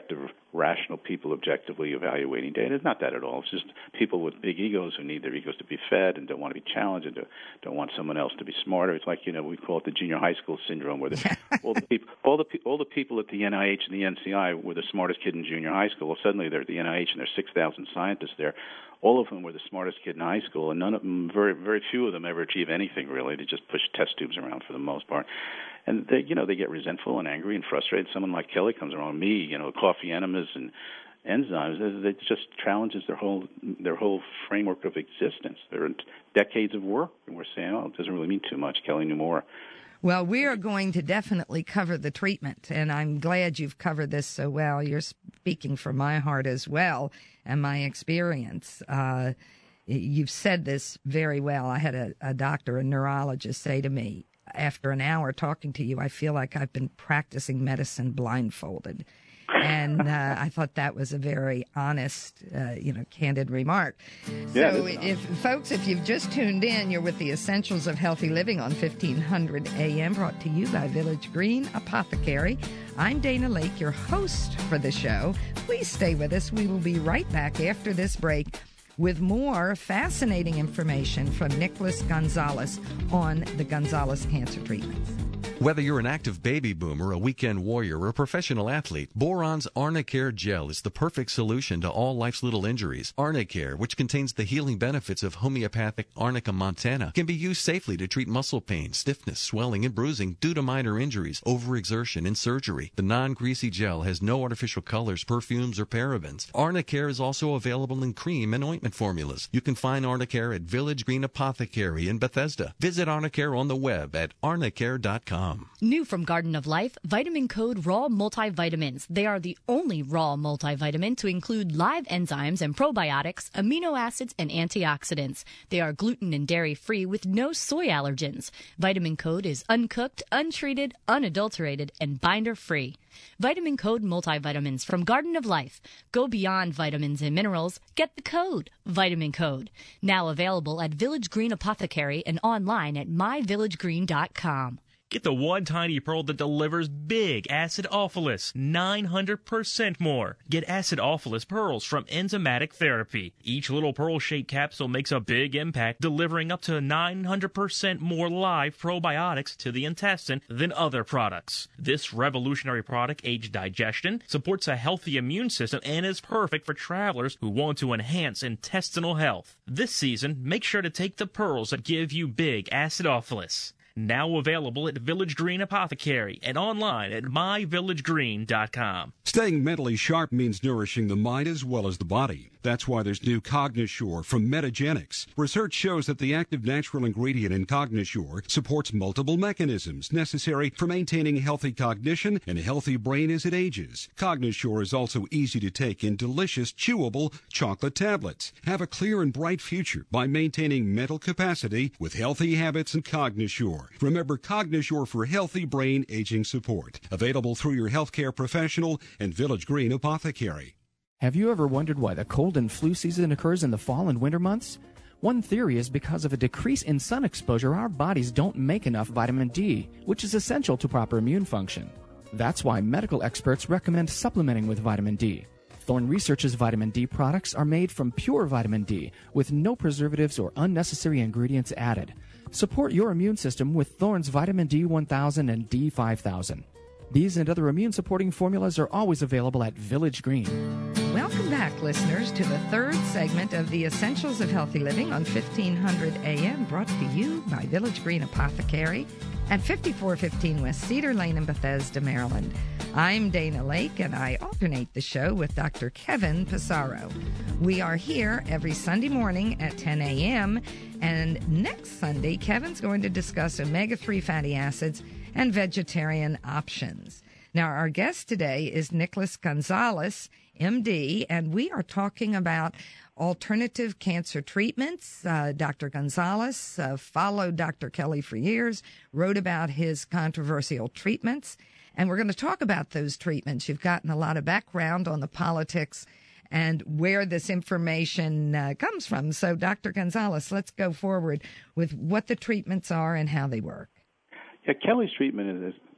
rational people objectively evaluating data. It's not that at all. It's just people with big egos who need their egos to be fed and don't want to be challenged and don't want someone else to be smarter. It's like, you know, we call it the junior high school syndrome, where the, all the people, all the all the people at the N I H and the N C I were the smartest kid in junior high school. Well, suddenly they're at the N I H and there's six thousand scientists there. All of them were the smartest kid in high school, and none of them, very very few of them ever achieve anything really. They just push test tubes around for the most part. And they, you know, they get resentful and angry and frustrated. Someone like Kelly comes around, me, you know, coffee enemas and enzymes. It just challenges their whole their whole framework of existence. There are decades of work, and we're saying, oh, it doesn't really mean too much. Kelly knew more. Well, we are going to definitely cover the treatment, and I'm glad you've covered this so well. You're speaking from my heart as well and my experience. Uh, you've said this very well. I had a, a doctor, a neurologist, say to me, after an hour talking to you, I feel like I've been practicing medicine blindfolded. And uh, I thought that was a very honest, uh, you know, candid remark. Yeah, so, if folks, if you've just tuned in, you're with the Essentials of Healthy Living on fifteen hundred A M, brought to you by Village Green Apothecary. I'm Dana Lake, your host for the show. Please stay with us. We will be right back after this break with more fascinating information from Nicholas Gonzalez on the Gonzalez cancer treatments. Whether you're an active baby boomer, a weekend warrior, or a professional athlete, Boron's Arnicare Gel is the perfect solution to all life's little injuries. Arnicare, which contains the healing benefits of homeopathic Arnica montana, can be used safely to treat muscle pain, stiffness, swelling, and bruising due to minor injuries, overexertion, and surgery. The non-greasy gel has no artificial colors, perfumes, or parabens. Arnicare is also available in cream and ointment formulas. You can find Arnicare at Village Green Apothecary in Bethesda. Visit Arnicare on the web at arnicare dot com. New from Garden of Life, Vitamin Code Raw Multivitamins. They are the only raw multivitamin to include live enzymes and probiotics, amino acids, and antioxidants. They are gluten and dairy-free with no soy allergens. Vitamin Code is uncooked, untreated, unadulterated, and binder-free. Vitamin Code Multivitamins from Garden of Life. Go beyond vitamins and minerals. Get the code, Vitamin Code. Now available at Village Green Apothecary and online at my village green dot com. Get the one tiny pearl that delivers big acidophilus, nine hundred percent more. Get acidophilus pearls from Enzymatic Therapy. Each little pearl-shaped capsule makes a big impact, delivering up to nine hundred percent more live probiotics to the intestine than other products. This revolutionary product aids digestion, supports a healthy immune system, and is perfect for travelers who want to enhance intestinal health. This season, make sure to take the pearls that give you big acidophilus. Now available at Village Green Apothecary and online at my village green dot com. Staying mentally sharp means nourishing the mind as well as the body. That's why there's new Cognisure from Metagenics. Research shows that the active natural ingredient in Cognisure supports multiple mechanisms necessary for maintaining healthy cognition and a healthy brain as it ages. Cognisure is also easy to take in delicious, chewable chocolate tablets. Have a clear and bright future by maintaining mental capacity with healthy habits and Cognisure. Remember Cognisure for healthy brain aging support. Available through your healthcare professional and Village Green Apothecary. Have you ever wondered why the cold and flu season occurs in the fall and winter months? One theory is because of a decrease in sun exposure, our bodies don't make enough vitamin D, which is essential to proper immune function. That's why medical experts recommend supplementing with vitamin D. Thorne Research's vitamin D products are made from pure vitamin D with no preservatives or unnecessary ingredients added. Support your immune system with Thorne's vitamin D one thousand and D five thousand. These and other immune-supporting formulas are always available at Village Green. Welcome back, listeners, to the third segment of the Essentials of Healthy Living on fifteen hundred A M, brought to you by Village Green Apothecary at fifty-four fifteen West Cedar Lane in Bethesda, Maryland. I'm Dana Lake, and I alternate the show with Doctor Kevin Passaro. We are here every Sunday morning at ten A M, and next Sunday, Kevin's going to discuss omega three fatty acids and vegetarian options. Now, our guest today is Nicholas Gonzalez, M D, and we are talking about alternative cancer treatments. Uh, Doctor Gonzalez uh, followed Doctor Kelly for years, wrote about his controversial treatments, and we're going to talk about those treatments. You've gotten a lot of background on the politics and where this information uh, comes from. So, Doctor Gonzalez, let's go forward with what the treatments are and how they work. Yeah, Kelly's treatment is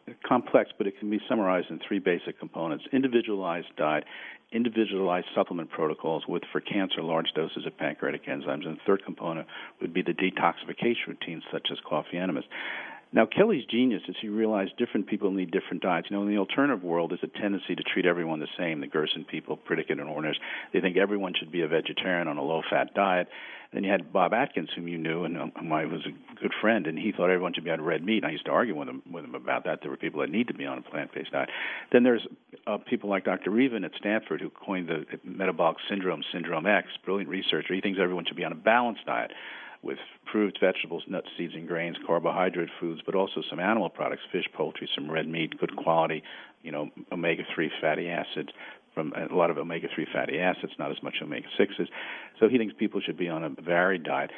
complex, but it can be summarized in three basic components: individualized diet, individualized supplement protocols with, for cancer, large doses of pancreatic enzymes, and the third component would be the detoxification routines such as coffee enemas. Now, Kelly's genius is he realized different people need different diets. You know, in the alternative world, there's a tendency to treat everyone the same. The Gerson people, Pritikin and Ornish, they think everyone should be a vegetarian on a low-fat diet. Then you had Bob Atkins, whom you knew, and whom I was a good friend, and he thought everyone should be on red meat. And I used to argue with him, with him about that. There were people that need to be on a plant-based diet. Then there's uh, people like Doctor Revan at Stanford who coined the metabolic syndrome, Syndrome X, brilliant researcher. He thinks everyone should be on a balanced diet with fruits, vegetables, nuts, seeds, and grains, carbohydrate foods, but also some animal products, fish, poultry, some red meat, good quality, you know, omega three fatty acids, from a lot of omega three fatty acids, not as much omega sixes. So he thinks people should be on a varied diet.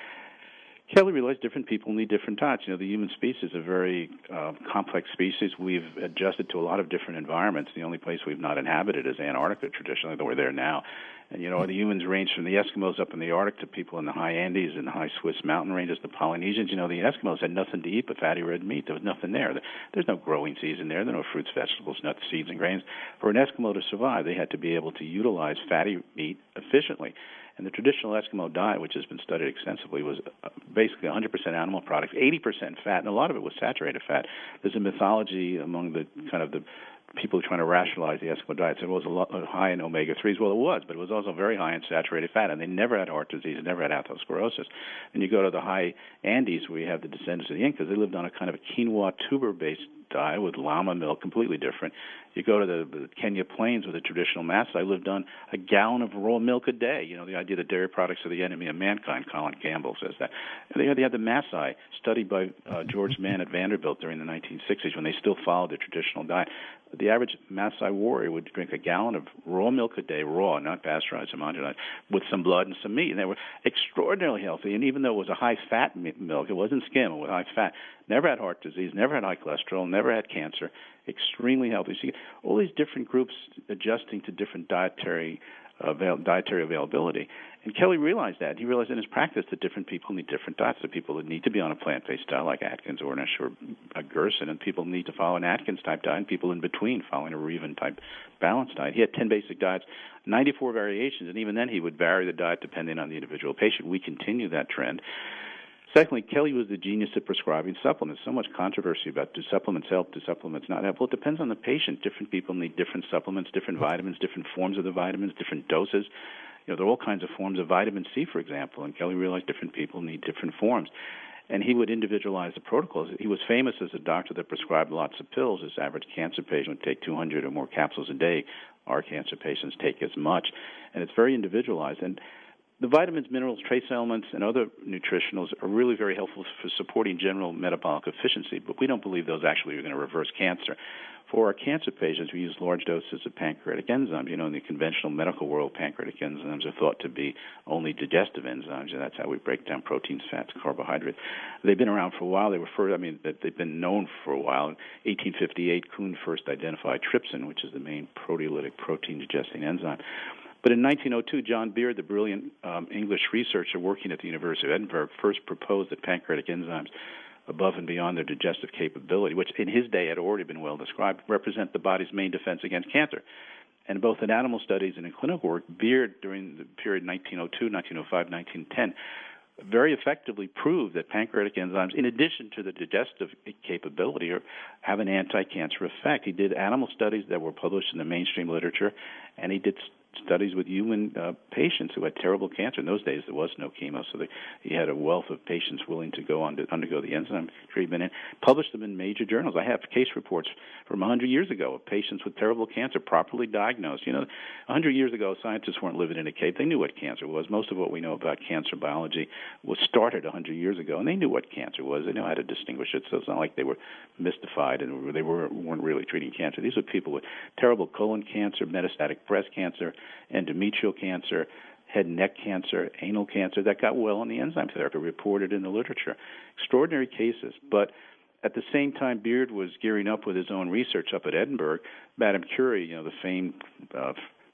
Kelly realized different people need different diets. You know, the human species is a very uh, complex species. We've adjusted to a lot of different environments. The only place we've not inhabited is Antarctica traditionally, though we're there now. And, you know, the humans range from the Eskimos up in the Arctic to people in the high Andes and the high Swiss mountain ranges, the Polynesians. You know, the Eskimos had nothing to eat but fatty red meat. There was nothing there. There's no growing season there. There are no fruits, vegetables, nuts, seeds, and grains. For an Eskimo to survive, they had to be able to utilize fatty meat efficiently. And the traditional Eskimo diet, which has been studied extensively, was basically one hundred percent animal products, eighty percent fat, and a lot of it was saturated fat. There's a mythology among the kind of the people trying to rationalize the Eskimo diet. It was a lot high in omega threes. Well, it was, but it was also very high in saturated fat, and they never had heart disease, never had atherosclerosis. And you go to the high Andes, where you have the descendants of the Incas. They lived on a kind of a quinoa tuber-based diet with llama milk, completely different. You go to the, the Kenya plains with a traditional Maasai, lived on a gallon of raw milk a day. You know, the idea that dairy products are the enemy of mankind. Colin Campbell says that. And they had, they had the Maasai, studied by uh, George Mann at Vanderbilt during the nineteen sixties, when they still followed the traditional diet. The average Maasai warrior would drink a gallon of raw milk a day, raw, not pasteurized, homogenized, with some blood and some meat. And they were extraordinarily healthy. And even though it was a high-fat milk, it wasn't skim, it was high fat. Never had heart disease, never had high cholesterol, never had cancer. Extremely healthy. So you get all these different groups adjusting to different dietary avail- dietary availability. And Kelly realized that. He realized in his practice that different people need different diets. The people that need to be on a plant-based diet like Atkins, Ornish, or a Gerson, and people need to follow an Atkins-type diet, and people in between following a Revan-type balanced diet. He had ten basic diets, ninety-four variations, and even then he would vary the diet depending on the individual patient. We continue that trend. Secondly, Kelly was the genius at prescribing supplements. So much controversy about do supplements help, do supplements not help. Well, it depends on the patient. Different people need different supplements, different vitamins, different forms of the vitamins, different doses. You know, there are all kinds of forms of vitamin C, for example, and Kelly realized different people need different forms. And he would individualize the protocols. He was famous as a doctor that prescribed lots of pills. His average cancer patient would take two hundred or more capsules a day. Our cancer patients take as much. And it's very individualized. And the vitamins, minerals, trace elements, and other nutritionals are really very helpful for supporting general metabolic efficiency, but we don't believe those actually are going to reverse cancer. For our cancer patients, we use large doses of pancreatic enzymes. You know, in the conventional medical world, pancreatic enzymes are thought to be only digestive enzymes, and that's how we break down proteins, fats, carbohydrates. They've been around for a while. They were first, I mean, they've been known for a while. In eighteen fifty-eight, Kuhn first identified trypsin, which is the main proteolytic protein-digesting enzyme. But in nineteen oh two, John Beard, the brilliant um, English researcher working at the University of Edinburgh, first proposed that pancreatic enzymes, above and beyond their digestive capability, which in his day had already been well described, represent the body's main defense against cancer. And both in animal studies and in clinical work, Beard, during the period nineteen oh two, nineteen oh five, nineteen ten, very effectively proved that pancreatic enzymes, in addition to the digestive capability, are, have an anti-cancer effect. He did animal studies that were published in the mainstream literature, and he did studies with human uh, patients who had terrible cancer. In those days, there was no chemo, so they, he had a wealth of patients willing to go on to undergo the enzyme treatment and published them in major journals. I have case reports from one hundred years ago of patients with terrible cancer properly diagnosed. You know, one hundred years ago, scientists weren't living in a cave. They knew what cancer was. Most of what we know about cancer biology was started one hundred years ago, and they knew what cancer was. They knew how to distinguish it, so it's not like they were mystified and they were, weren't really treating cancer. These were people with terrible colon cancer, metastatic breast cancer, endometrial cancer, head and neck cancer, anal cancer that got well on the enzyme therapy, reported in the literature. Extraordinary cases. But at the same time, Beard was gearing up with his own research up at Edinburgh. Madame Curie, you know, the famed uh,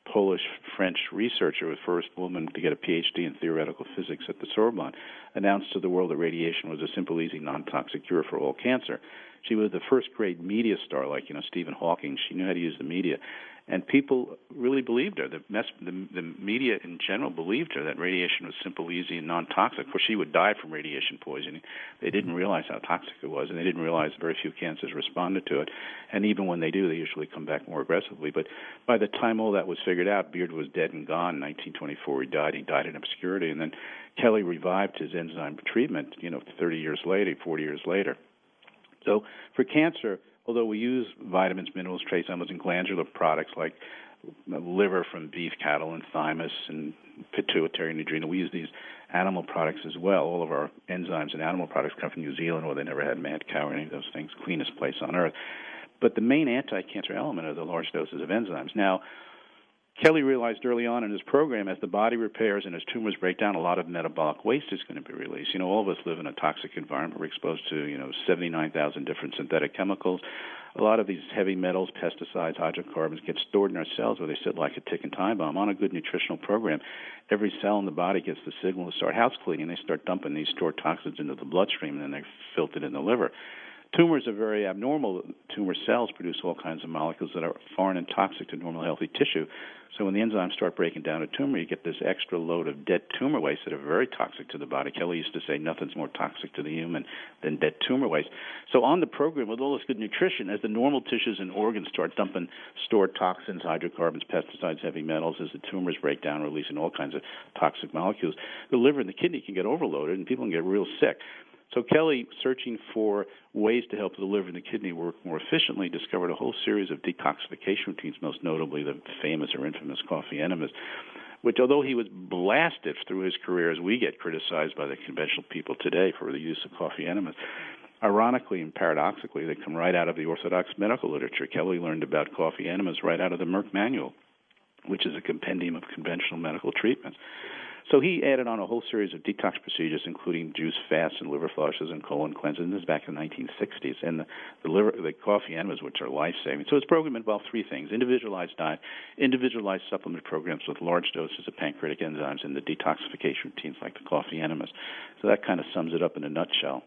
Polish-French researcher, the first woman to get a P H D in theoretical physics at the Sorbonne, announced to the world that radiation was a simple, easy, non-toxic cure for all cancer. She was the first great media star, like, you know, Stephen Hawking. She knew how to use the media. And people really believed her. The, mess, the, the media in general believed her that radiation was simple, easy, and non-toxic. Of course, she would die from radiation poisoning. They didn't realize how toxic it was, and they didn't realize very few cancers responded to it. And even when they do, they usually come back more aggressively. But by the time all that was figured out, Beard was dead and gone. In nineteen twenty-four, he died. He died in obscurity. And then Kelly revived his enzyme treatment, you know, thirty years later, forty years later. So for cancer, although we use vitamins, minerals, trace elements, and glandular products like liver from beef, cattle, and thymus, and pituitary and adrenal, we use these animal products as well. All of our enzymes and animal products come from New Zealand, where they never had mad cow or any of those things, cleanest place on earth. But the main anti-cancer element are the large doses of enzymes. Now, Kelly realized early on in his program, as the body repairs and as tumors break down, a lot of metabolic waste is going to be released. You know, all of us live in a toxic environment. We're exposed to, you know, seventy-nine thousand different synthetic chemicals. A lot of these heavy metals, pesticides, hydrocarbons get stored in our cells where they sit like a ticking time bomb. On a good nutritional program, every cell in the body gets the signal to start house cleaning. They start dumping these stored toxins into the bloodstream, and then they're filtered in the liver. Tumors are very abnormal. Tumor cells produce all kinds of molecules that are foreign and toxic to normal, healthy tissue. So when the enzymes start breaking down a tumor, you get this extra load of dead tumor waste that are very toxic to the body. Kelly used to say nothing's more toxic to the human than dead tumor waste. So on the program, with all this good nutrition, as the normal tissues and organs start dumping stored toxins, hydrocarbons, pesticides, heavy metals, as the tumors break down, releasing all kinds of toxic molecules, the liver and the kidney can get overloaded, and people can get real sick. So Kelly, searching for ways to help the liver and the kidney work more efficiently, discovered a whole series of detoxification routines, most notably the famous or infamous coffee enemas, which, although he was blasted through his career, as we get criticized by the conventional people today for the use of coffee enemas, ironically and paradoxically, they come right out of the orthodox medical literature. Kelly learned about coffee enemas right out of the Merck Manual, which is a compendium of conventional medical treatments. So he added on a whole series of detox procedures, including juice fasts and liver flushes and colon cleanses. And this is back in the nineteen sixties. And the, the liver, the coffee enemas, which are life-saving. So his program involved three things: individualized diet, individualized supplement programs with large doses of pancreatic enzymes, and the detoxification routines like the coffee enemas. So that kind of sums it up in a nutshell.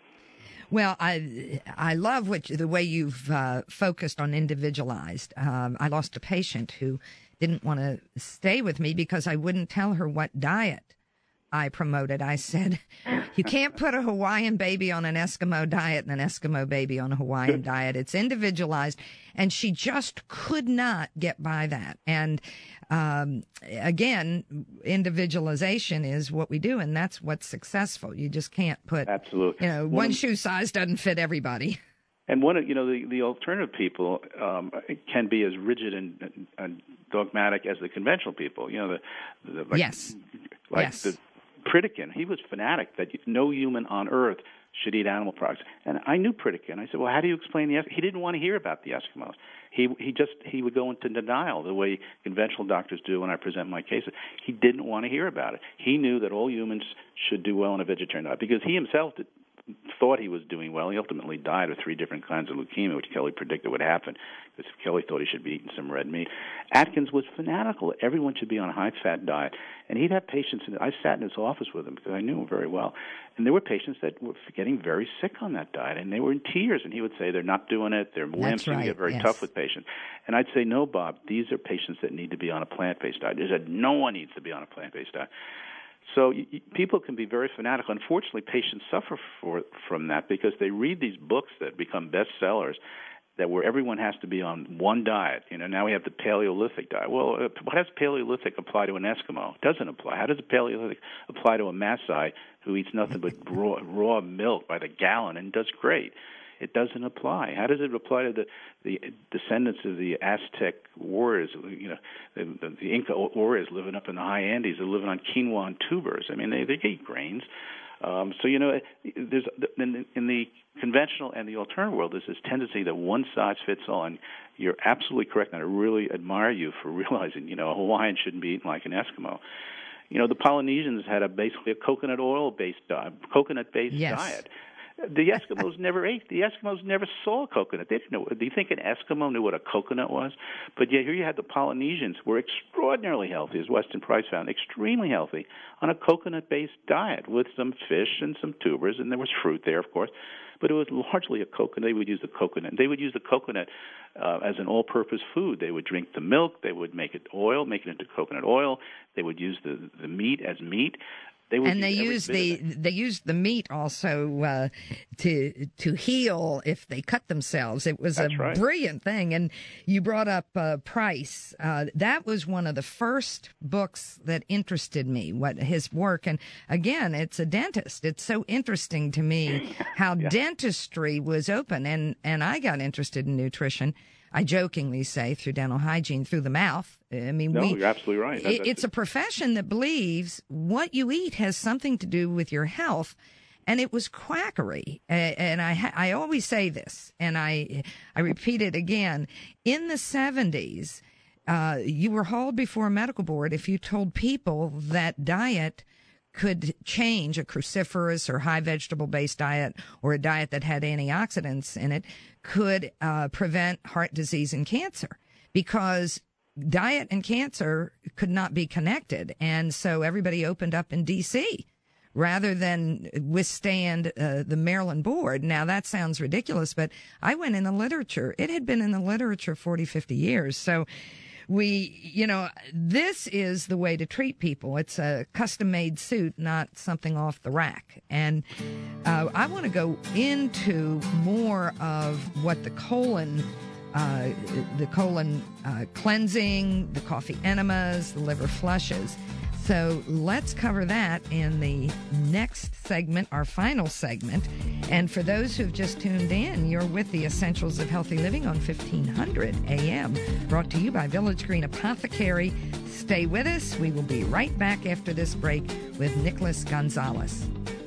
Well, I I love what the way you've uh, focused on individualized. Um, I lost a patient who didn't want to stay with me because I wouldn't tell her what diet I promoted. I said, you can't put a Hawaiian baby on an Eskimo diet and an Eskimo baby on a Hawaiian diet. It's individualized. And she just could not get by that. And um, again, individualization is what we do, and that's what's successful. You just can't put, Absolutely. you know, one, one shoe size doesn't fit everybody. And one of, you know, the, the alternative people um, can be as rigid and, and dogmatic as the conventional people. You know, the, the like, yes, like yes. the Pritikin, he was fanatic that no human on earth should eat animal products. And I knew Pritikin. I said, well, how do you explain the Eskimos? He didn't want to hear about the Eskimos. He he just he would go into denial the way conventional doctors do when I present my cases. He didn't want to hear about it. He knew that all humans should do well on a vegetarian diet because he himself did, thought he was doing well. He ultimately died of three different kinds of leukemia, which Kelly predicted would happen because Kelly thought he should be eating some red meat. Atkins was fanatical. Everyone should be on a high-fat diet. And he'd have patients, and I sat in his office with him because I knew him very well, and there were patients that were getting very sick on that diet, and they were in tears, and he would say, they're not doing it, they're wimps, right. You get very yes. tough with patients. And I'd say, no, Bob, these are patients that need to be on a plant-based diet. He said, no one needs to be on a plant-based diet. So you, people can be very fanatical. Unfortunately, patients suffer for, from that because they read these books that become bestsellers that where everyone has to be on one diet. You know, now we have the Paleolithic diet. Well, uh, how does Paleolithic apply to an Eskimo? It doesn't apply. How does the Paleolithic apply to a Maasai who eats nothing but raw, raw milk by the gallon and does great? It doesn't apply. How does it apply to the, the descendants of the Aztec warriors, you know, the, the, the Inca warriors living up in the high Andes? They're living on quinoa and tubers. I mean, they, they eat grains. Um, so, you know, there's in, in the conventional and the alternative world, there's this tendency that one size fits all. And you're absolutely correct, and I really admire you for realizing, you know, a Hawaiian shouldn't be eaten like an Eskimo. You know, the Polynesians had a basically a coconut oil-based diet, coconut-based yes. diet. The Eskimos never ate. The Eskimos never saw a coconut. They didn't know. Do you think an Eskimo knew what a coconut was? But yet here you had the Polynesians who were extraordinarily healthy, as Weston Price found, extremely healthy on a coconut-based diet with some fish and some tubers, and there was fruit there, of course. But it was largely a coconut. They would use the coconut. They would use the coconut uh, as an all-purpose food. They would drink the milk. They would make it oil, make it into coconut oil. They would use the, the meat as meat. They and they use the they use the meat also uh, to to heal if they cut themselves. It was That's a right. brilliant thing. And you brought up uh, Price. Uh, that was one of the first books that interested me. What his work, and again, it's a dentist. It's so interesting to me how yeah. dentistry was open, and and I got interested in nutrition. I jokingly say through dental hygiene, through the mouth. I mean, no, we, you're absolutely right. It, it's a profession that believes what you eat has something to do with your health, and it was quackery. And I, I always say this, and I, I repeat it again. In the seventies, uh, you were hauled before a medical board if you told people that diet could change, a cruciferous or high vegetable-based diet or a diet that had antioxidants in it could uh, prevent heart disease and cancer, because diet and cancer could not be connected. And so everybody opened up in D C rather than withstand uh, the Maryland board. Now, that sounds ridiculous, but I went in the literature. It had been in the literature forty, fifty years. So we, you know, this is the way to treat people. It's a custom-made suit, not something off the rack. And uh, I want to go into more of what the colon, uh, the colon uh, cleansing, the coffee enemas, the liver flushes. So let's cover that in the next segment, our final segment. And for those who've just tuned in, you're with the Essentials of Healthy Living on fifteen hundred A M, brought to you by Village Green Apothecary. Stay with us. We will be right back after this break with Nicholas Gonzalez.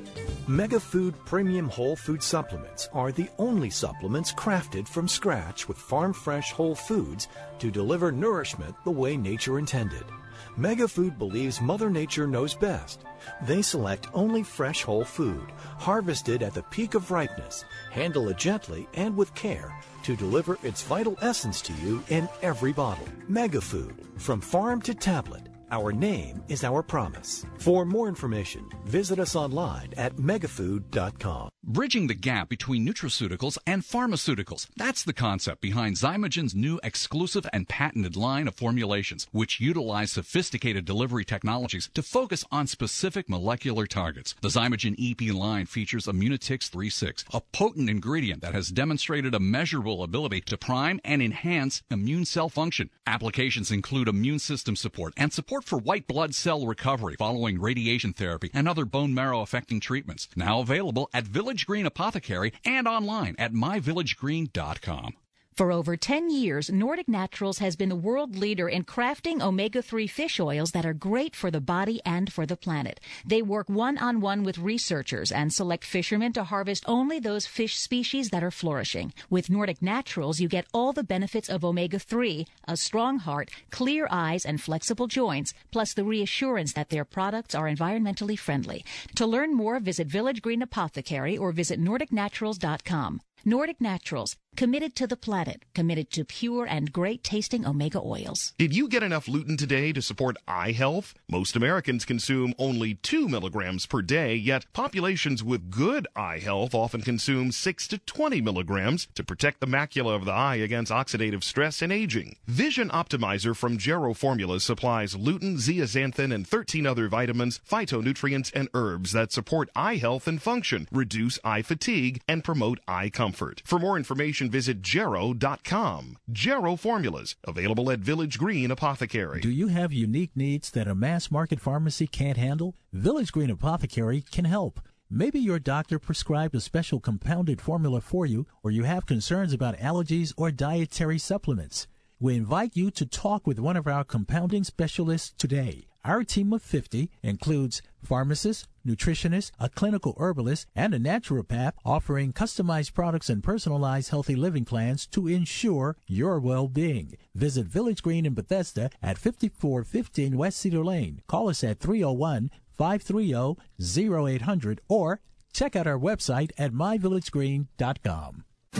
MegaFood Premium Whole Food Supplements are the only supplements crafted from scratch with farm-fresh whole foods to deliver nourishment the way nature intended. MegaFood believes Mother Nature knows best. They select only fresh whole food, harvested at the peak of ripeness, handle it gently and with care to deliver its vital essence to you in every bottle. MegaFood, from farm to tablet. Our name is our promise. For more information, visit us online at megafood dot com. Bridging the gap between nutraceuticals and pharmaceuticals. That's the concept behind Zymogen's new exclusive and patented line of formulations, which utilize sophisticated delivery technologies to focus on specific molecular targets. The Zymogen E P line features Immunotix three six, a potent ingredient that has demonstrated a measurable ability to prime and enhance immune cell function. Applications include immune system support and support for white blood cell recovery following radiation therapy and other bone marrow affecting treatments. Now available at Village Green Apothecary and online at my village green dot com. For over ten years, Nordic Naturals has been the world leader in crafting omega three fish oils that are great for the body and for the planet. They work one-on-one with researchers and select fishermen to harvest only those fish species that are flourishing. With Nordic Naturals, you get all the benefits of omega three, a strong heart, clear eyes, and flexible joints, plus the reassurance that their products are environmentally friendly. To learn more, visit Village Green Apothecary or visit nordic naturals dot com. Nordic Naturals, committed to the planet, committed to pure and great-tasting omega oils. Did you get enough lutein today to support eye health? Most Americans consume only two milligrams per day, yet populations with good eye health often consume six to twenty milligrams to protect the macula of the eye against oxidative stress and aging. Vision Optimizer from Gero Formulas supplies lutein, zeaxanthin, and thirteen other vitamins, phytonutrients, and herbs that support eye health and function, reduce eye fatigue, and promote eye comfort. For more information, visit Gero dot com. Gero Formulas, available at Village Green Apothecary. Do you have unique needs that a mass market pharmacy can't handle? Village Green Apothecary can help. Maybe your doctor prescribed a special compounded formula for you, or you have concerns about allergies or dietary supplements. We invite you to talk with one of our compounding specialists today. Our team of fifty includes pharmacists, nutritionists, a clinical herbalist, and a naturopath offering customized products and personalized healthy living plans to ensure your well-being. Visit Village Green in Bethesda at fifty-four fifteen West Cedar Lane. Call us at three oh one, five three oh, oh eight hundred or Check out our website at my village green dot com.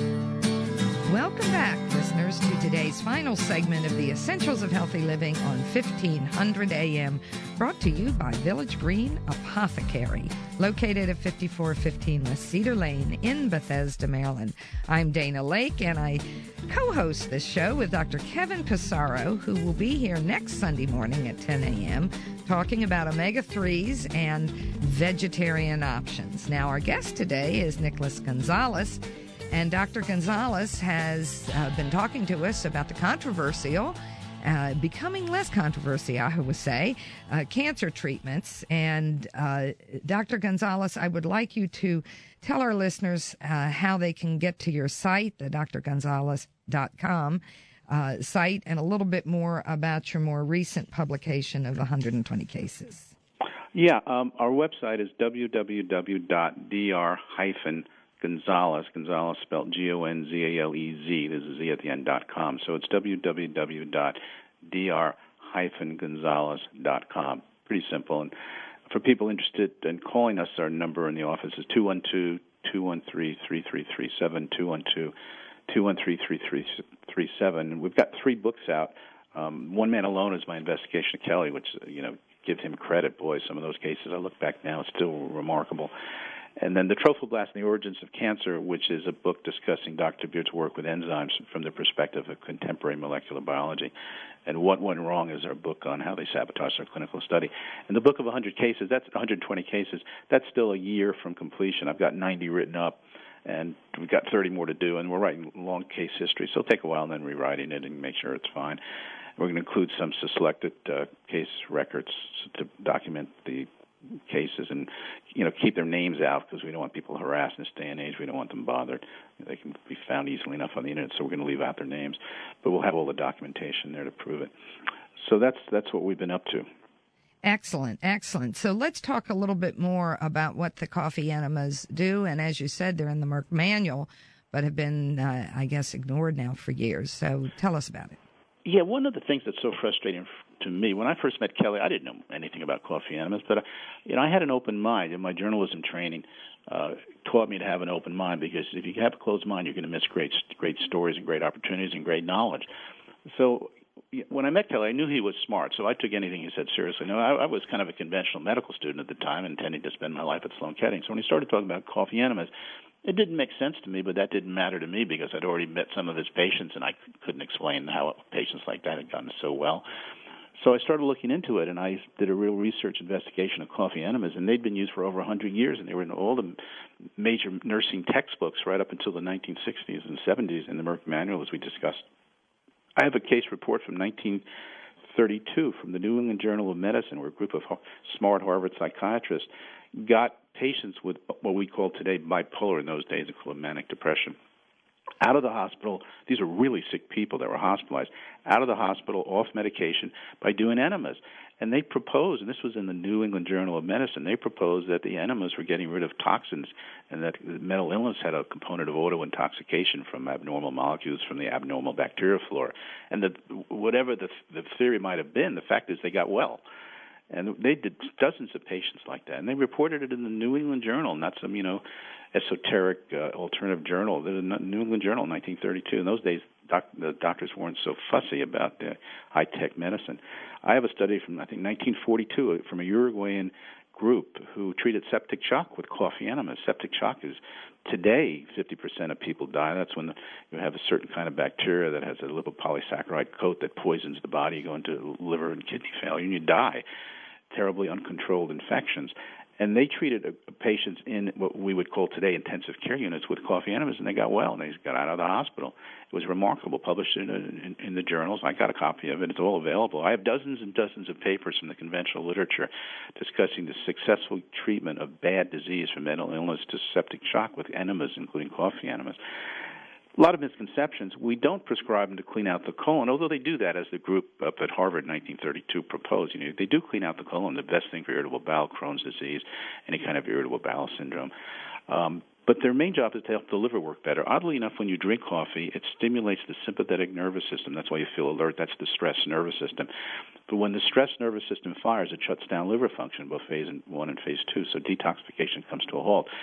Welcome back, listeners, to today's final segment of the Essentials of Healthy Living on fifteen hundred A M, brought to you by Village Green Apothecary, located at fifty-four fifteen West Cedar Lane in Bethesda, Maryland. I'm Dana Lake, and I co-host this show with Doctor Kevin Pissarro, who will be here next Sunday morning at ten A M, talking about omega threes and vegetarian options. Now, our guest today is Nicholas Gonzalez, and Doctor Gonzalez has uh, been talking to us about the controversial, uh, becoming less controversial, I would say, uh, cancer treatments. And uh, Doctor Gonzalez, I would like you to tell our listeners uh, how they can get to your site, the d r gonzalez dot com uh, site, and a little bit more about your more recent publication of one hundred twenty cases. Yeah, um, our website is w w w dot d r dash Gonzalez, Gonzalez spelled G O N Z A L E Z, there's a Z at the end, dot com. So it's w w w dot d r dash gonzalez dot com. Pretty simple. And for people interested in calling us, our number in the office is two one two, two one three, three three three seven, two one two, two one three, three three three seven. And we've got three books out. Um, One Man Alone is my investigation of Kelly, which, you know, give him credit. Boy, some of those cases, I look back now, it's still remarkable. And then the Trophoblast and the Origins of Cancer, which is a book discussing Doctor Beard's work with enzymes from the perspective of contemporary molecular biology. And What Went Wrong is our book on how they sabotaged our clinical study. And the book of one hundred cases, that's one hundred twenty cases, that's still a year from completion. I've got ninety written up, and we've got thirty more to do, and we're writing long case history. So it'll take a while, and then rewriting it and make sure it's fine. We're going to include some selected uh, case records to document the cases and, you know, keep their names out because we don't want people harassed in this day and age. We don't want them bothered. They can be found easily enough on the internet, so we're going to leave out their names. But we'll have all the documentation there to prove it. So that's that's what we've been up to. Excellent, excellent. So let's talk a little bit more about what the coffee enemas do. And as you said, they're in the Merck manual, but have been, uh, I guess, ignored now for years. So tell us about it. Yeah, one of the things that's so frustrating to me, when I first met Kelly, I didn't know anything about coffee enemas, but, you know, I had an open mind, and my journalism training uh, taught me to have an open mind, because if you have a closed mind, you're going to miss great great stories and great opportunities and great knowledge. So when I met Kelly, I knew he was smart, so I took anything he said seriously. No, I, I was kind of a conventional medical student at the time, intending to spend my life at Sloan Kettering. So when he started talking about coffee enemas, it didn't make sense to me, but that didn't matter to me because I'd already met some of his patients, and I couldn't explain how patients like that had gotten so well. So I started looking into it, and I did a real research investigation of coffee enemas, and they'd been used for over one hundred years, and they were in all the major nursing textbooks right up until the nineteen sixties and seventies in the Merck manual, as we discussed. I have a case report from nineteen thirty-two from the New England Journal of Medicine, where a group of smart Harvard psychiatrists got patients with what we call today bipolar, in those days they called it manic depression, out of the hospital. These are really sick people that were hospitalized, out of the hospital, off medication, by doing enemas. And they proposed, and this was in the New England Journal of Medicine, they proposed that the enemas were getting rid of toxins, and that mental illness had a component of auto-intoxication from abnormal molecules from the abnormal bacterial flora. And that whatever the, the theory might have been, the fact is they got well. And they did dozens of patients like that, and they reported it in the New England Journal, not some, you know, esoteric uh, alternative journal. The New England Journal in nineteen thirty-two. In those days, doc- the doctors weren't so fussy about uh, high-tech medicine. I have a study from, I think, nineteen forty-two from a Uruguayan group who treated septic shock with coffee enemas. Septic shock is, today, fifty percent of people die. That's when the, you have a certain kind of bacteria that has a lipopolysaccharide coat that poisons the body. You go into liver and kidney failure, and you die. Terribly uncontrolled infections. And they treated a, a patients in what we would call today intensive care units with coffee enemas, and they got well, and they got out of the hospital. It was remarkable, published in, in, in the journals. I got a copy of it. It's all available. I have dozens and dozens of papers from the conventional literature discussing the successful treatment of bad disease from mental illness to septic shock with enemas, including coffee enemas. A lot of misconceptions. We don't prescribe them to clean out the colon, although they do that, as the group up at Harvard in nineteen thirty-two proposed. You know, they do clean out the colon, the best thing for irritable bowel, Crohn's disease, any kind of irritable bowel syndrome. Um, but their main job is to help the liver work better. Oddly enough, when you drink coffee, it stimulates the sympathetic nervous system. That's why you feel alert. That's the stress nervous system. But when the stress nervous system fires, it shuts down liver function, both phase one and phase two, so detoxification comes to a halt.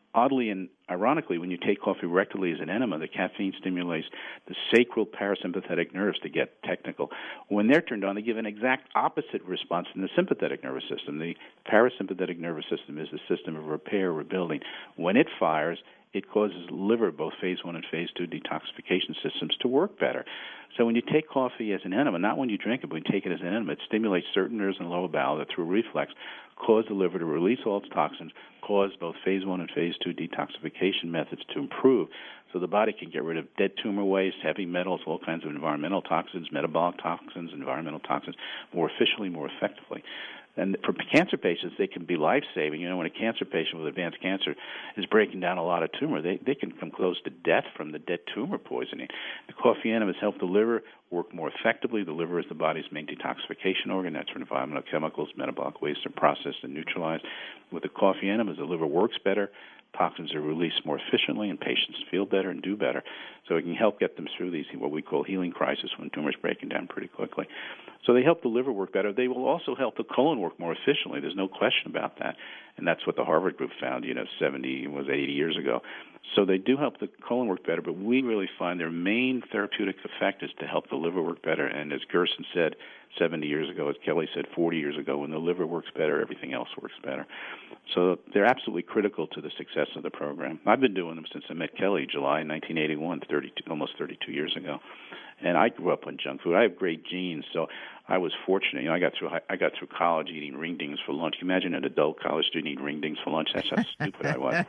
oddly and ironically, when you take coffee rectally as an enema, the caffeine stimulates the sacral parasympathetic nerves, to get technical. When they're turned on, they give an exact opposite response in the sympathetic nervous system. The parasympathetic nervous system is the system of repair, rebuilding. When it fires, it causes liver, both phase one and phase two detoxification systems, to work better. So when you take coffee as an enema, not when you drink it, but when you take it as an enema, it stimulates certain nerves in the lower bowel that, through reflex, cause the liver to release all its toxins, cause both phase one and phase two detoxification methods to improve, so the body can get rid of dead tumor waste, heavy metals, all kinds of environmental toxins, metabolic toxins, environmental toxins, more efficiently, more effectively. And for cancer patients, they can be life-saving. You know, when a cancer patient with advanced cancer is breaking down a lot of tumor, they, they can come close to death from the dead tumor poisoning. The coffee enemas help the liver work more effectively. The liver is the body's main detoxification organ. That's where environmental chemicals, metabolic waste are processed and neutralized. With the coffee enemas, the liver works better. Toxins are released more efficiently, and patients feel better and do better. So it can help get them through these, what we call healing crisis, when tumors breaking down pretty quickly. So they help the liver work better. They will also help the colon work more efficiently. There's no question about that. And that's what the Harvard group found, you know, seventy, was eighty years ago. So they do help the colon work better, but we really find their main therapeutic effect is to help the liver work better. And as Gerson said seventy years ago, as Kelly said forty years ago, when the liver works better, everything else works better. So they're absolutely critical to the success of the program. I've been doing them since I met Kelly, July nineteen eighty-one, thirty-two, almost thirty-two years ago. And I grew up on junk food. I have great genes, so I was fortunate. You know, I got through I got through college eating ringdings for lunch. Can you imagine an adult college student eating ringdings for lunch? That's how stupid I was.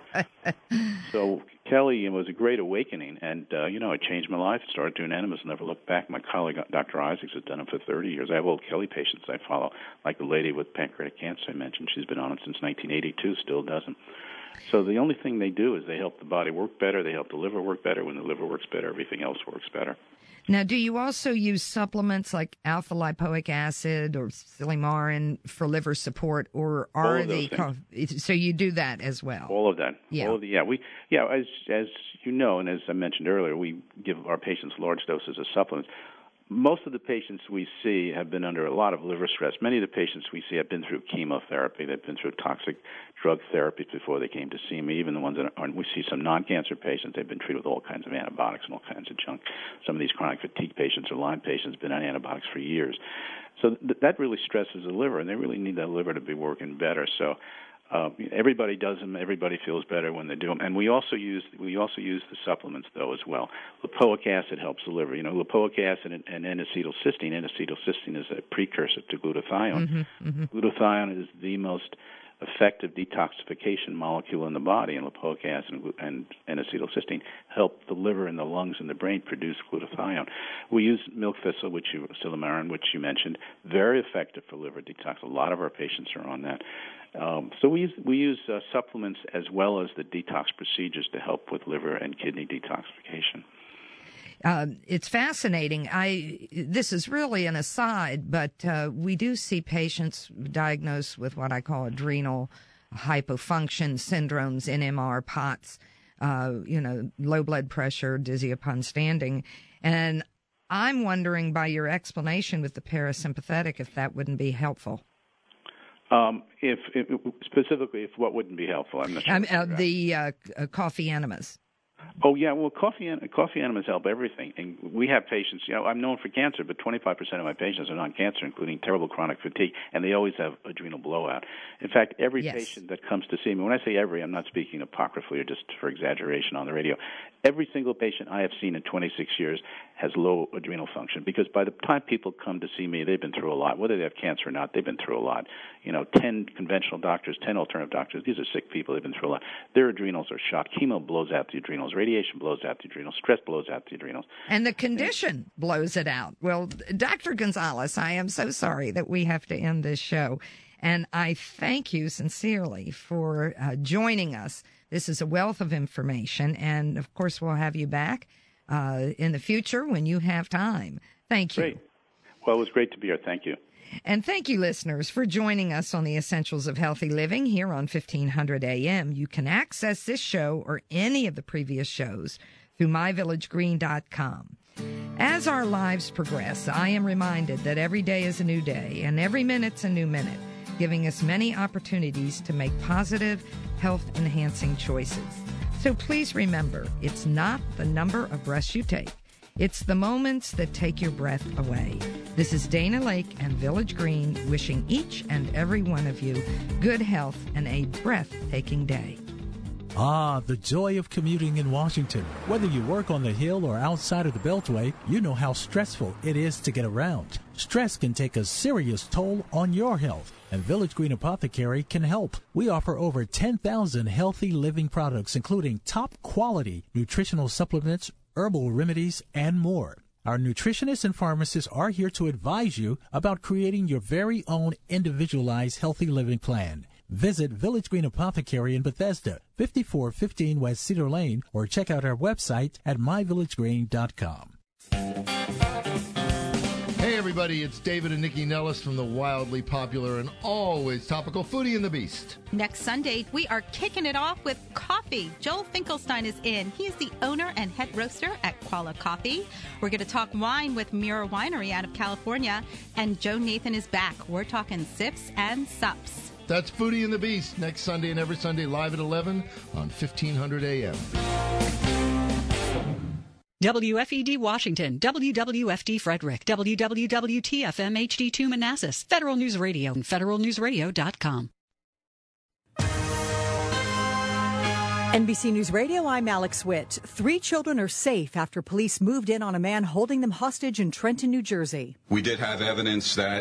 So Kelly, it was a great awakening, and uh, you know, it changed my life. I started doing enemas, never looked back. My colleague, Doctor Isaacs, has done them for thirty years. I have old Kelly patients I follow, like the lady with pancreatic cancer I mentioned. She's been on it since nineteen eighty-two, still does them. So the only thing they do is they help the body work better. They help the liver work better. When the liver works better, everything else works better. Now, do you also use supplements like alpha lipoic acid or silymarin for liver support, or are All of those the things. so you do that as well? All of that. Yeah. All of the, yeah. We yeah. As as you know, and as I mentioned earlier, we give our patients large doses of supplements. Most of the patients we see have been under a lot of liver stress. Many of the patients we see have been through chemotherapy. They've been through toxic drug therapy before they came to see me. Even the ones that are, we see some non-cancer patients, they've been treated with all kinds of antibiotics and all kinds of junk. Some of these chronic fatigue patients or Lyme patients have been on antibiotics for years. So th- that really stresses the liver, and they really need that liver to be working better. So Uh, everybody does them. Everybody feels better when they do them. And we also use we also use the supplements though as well. Lipoic acid helps the liver. You know, lipoic acid and, and N-acetylcysteine. N-acetylcysteine is a precursor to glutathione. Mm-hmm, mm-hmm. Glutathione is the most effective detoxification molecule in the body, and lipoic acid and, and N-acetylcysteine help the liver and the lungs and the brain produce glutathione. We use milk thistle, which you, silymarin, which you mentioned, very effective for liver detox. A lot of our patients are on that. Um, so we use, we use uh, supplements as well as the detox procedures to help with liver and kidney detoxification. Uh, it's fascinating. I this is really an aside, but uh, we do see patients diagnosed with what I call adrenal hypofunction syndromes, N M R, P O T S, uh, you know, low blood pressure, dizzy upon standing, and I'm wondering, by your explanation with the parasympathetic, if that wouldn't be helpful. Um, if, if specifically, if what wouldn't be helpful, I'm not sure. Um, uh, the uh, uh, coffee enemas. Oh, yeah, well, coffee coffee enemas help everything. And we have patients, you know, I'm known for cancer, but twenty-five percent of my patients are non-cancer, including terrible chronic fatigue, and they always have adrenal blowout. In fact, every yes. patient that comes to see me, when I say every, I'm not speaking apocryphally or just for exaggeration on the radio, every single patient I have seen in twenty-six years has low adrenal function, because by the time people come to see me, they've been through a lot. Whether they have cancer or not, they've been through a lot. You know, ten conventional doctors, ten alternative doctors, these are sick people, they've been through a lot. Their adrenals are shot. Chemo blows out the adrenals. Radiation blows out the adrenals. Stress blows out the adrenals. And the condition blows it out. Well, Doctor Gonzalez, I am so sorry that we have to end this show. And I thank you sincerely for uh, joining us. This is a wealth of information. And, of course, we'll have you back uh, in the future when you have time. Thank you. Great. Well, it was great to be here. Thank you. And thank you, listeners, for joining us on the Essentials of Healthy Living here on fifteen hundred A M. You can access this show or any of the previous shows through my village green dot com. As our lives progress, I am reminded that every day is a new day and every minute's a new minute. giving us many opportunities to make positive, health-enhancing choices. So please remember, it's not the number of breaths you take. It's the moments that take your breath away. This is Dana Lake and Village Green wishing each and every one of you good health and a breathtaking day. Ah, the joy of commuting in Washington. Whether you work on the Hill or outside of the Beltway, you know how stressful it is to get around. Stress can take a serious toll on your health, and Village Green Apothecary can help. We offer over ten thousand healthy living products, including top-quality nutritional supplements, herbal remedies, and more. Our nutritionists and pharmacists are here to advise you about creating your very own individualized healthy living plan. Visit Village Green Apothecary in Bethesda, fifty-four fifteen West Cedar Lane, or check out our website at my village green dot com. Hey everybody, it's David and Nikki Nellis from the wildly popular and always topical Foodie and the Beast. Next Sunday, we are kicking it off with coffee. Joel Finkelstein is in. He is the owner and head roaster at Koala Coffee. We're going to talk wine with Mira Winery out of California. And Joe Nathan is back. We're talking sips and sups. That's Foodie and the Beast, next Sunday and every Sunday live at eleven on fifteen hundred A M. W F E D Washington, W W F D Frederick, W W W T F M H D two Manassas, Federal News Radio, and federal news radio dot com. N B C News Radio, I'm Alex Witt. Three children are safe after police moved in on a man holding them hostage in Trenton, New Jersey. We did have evidence that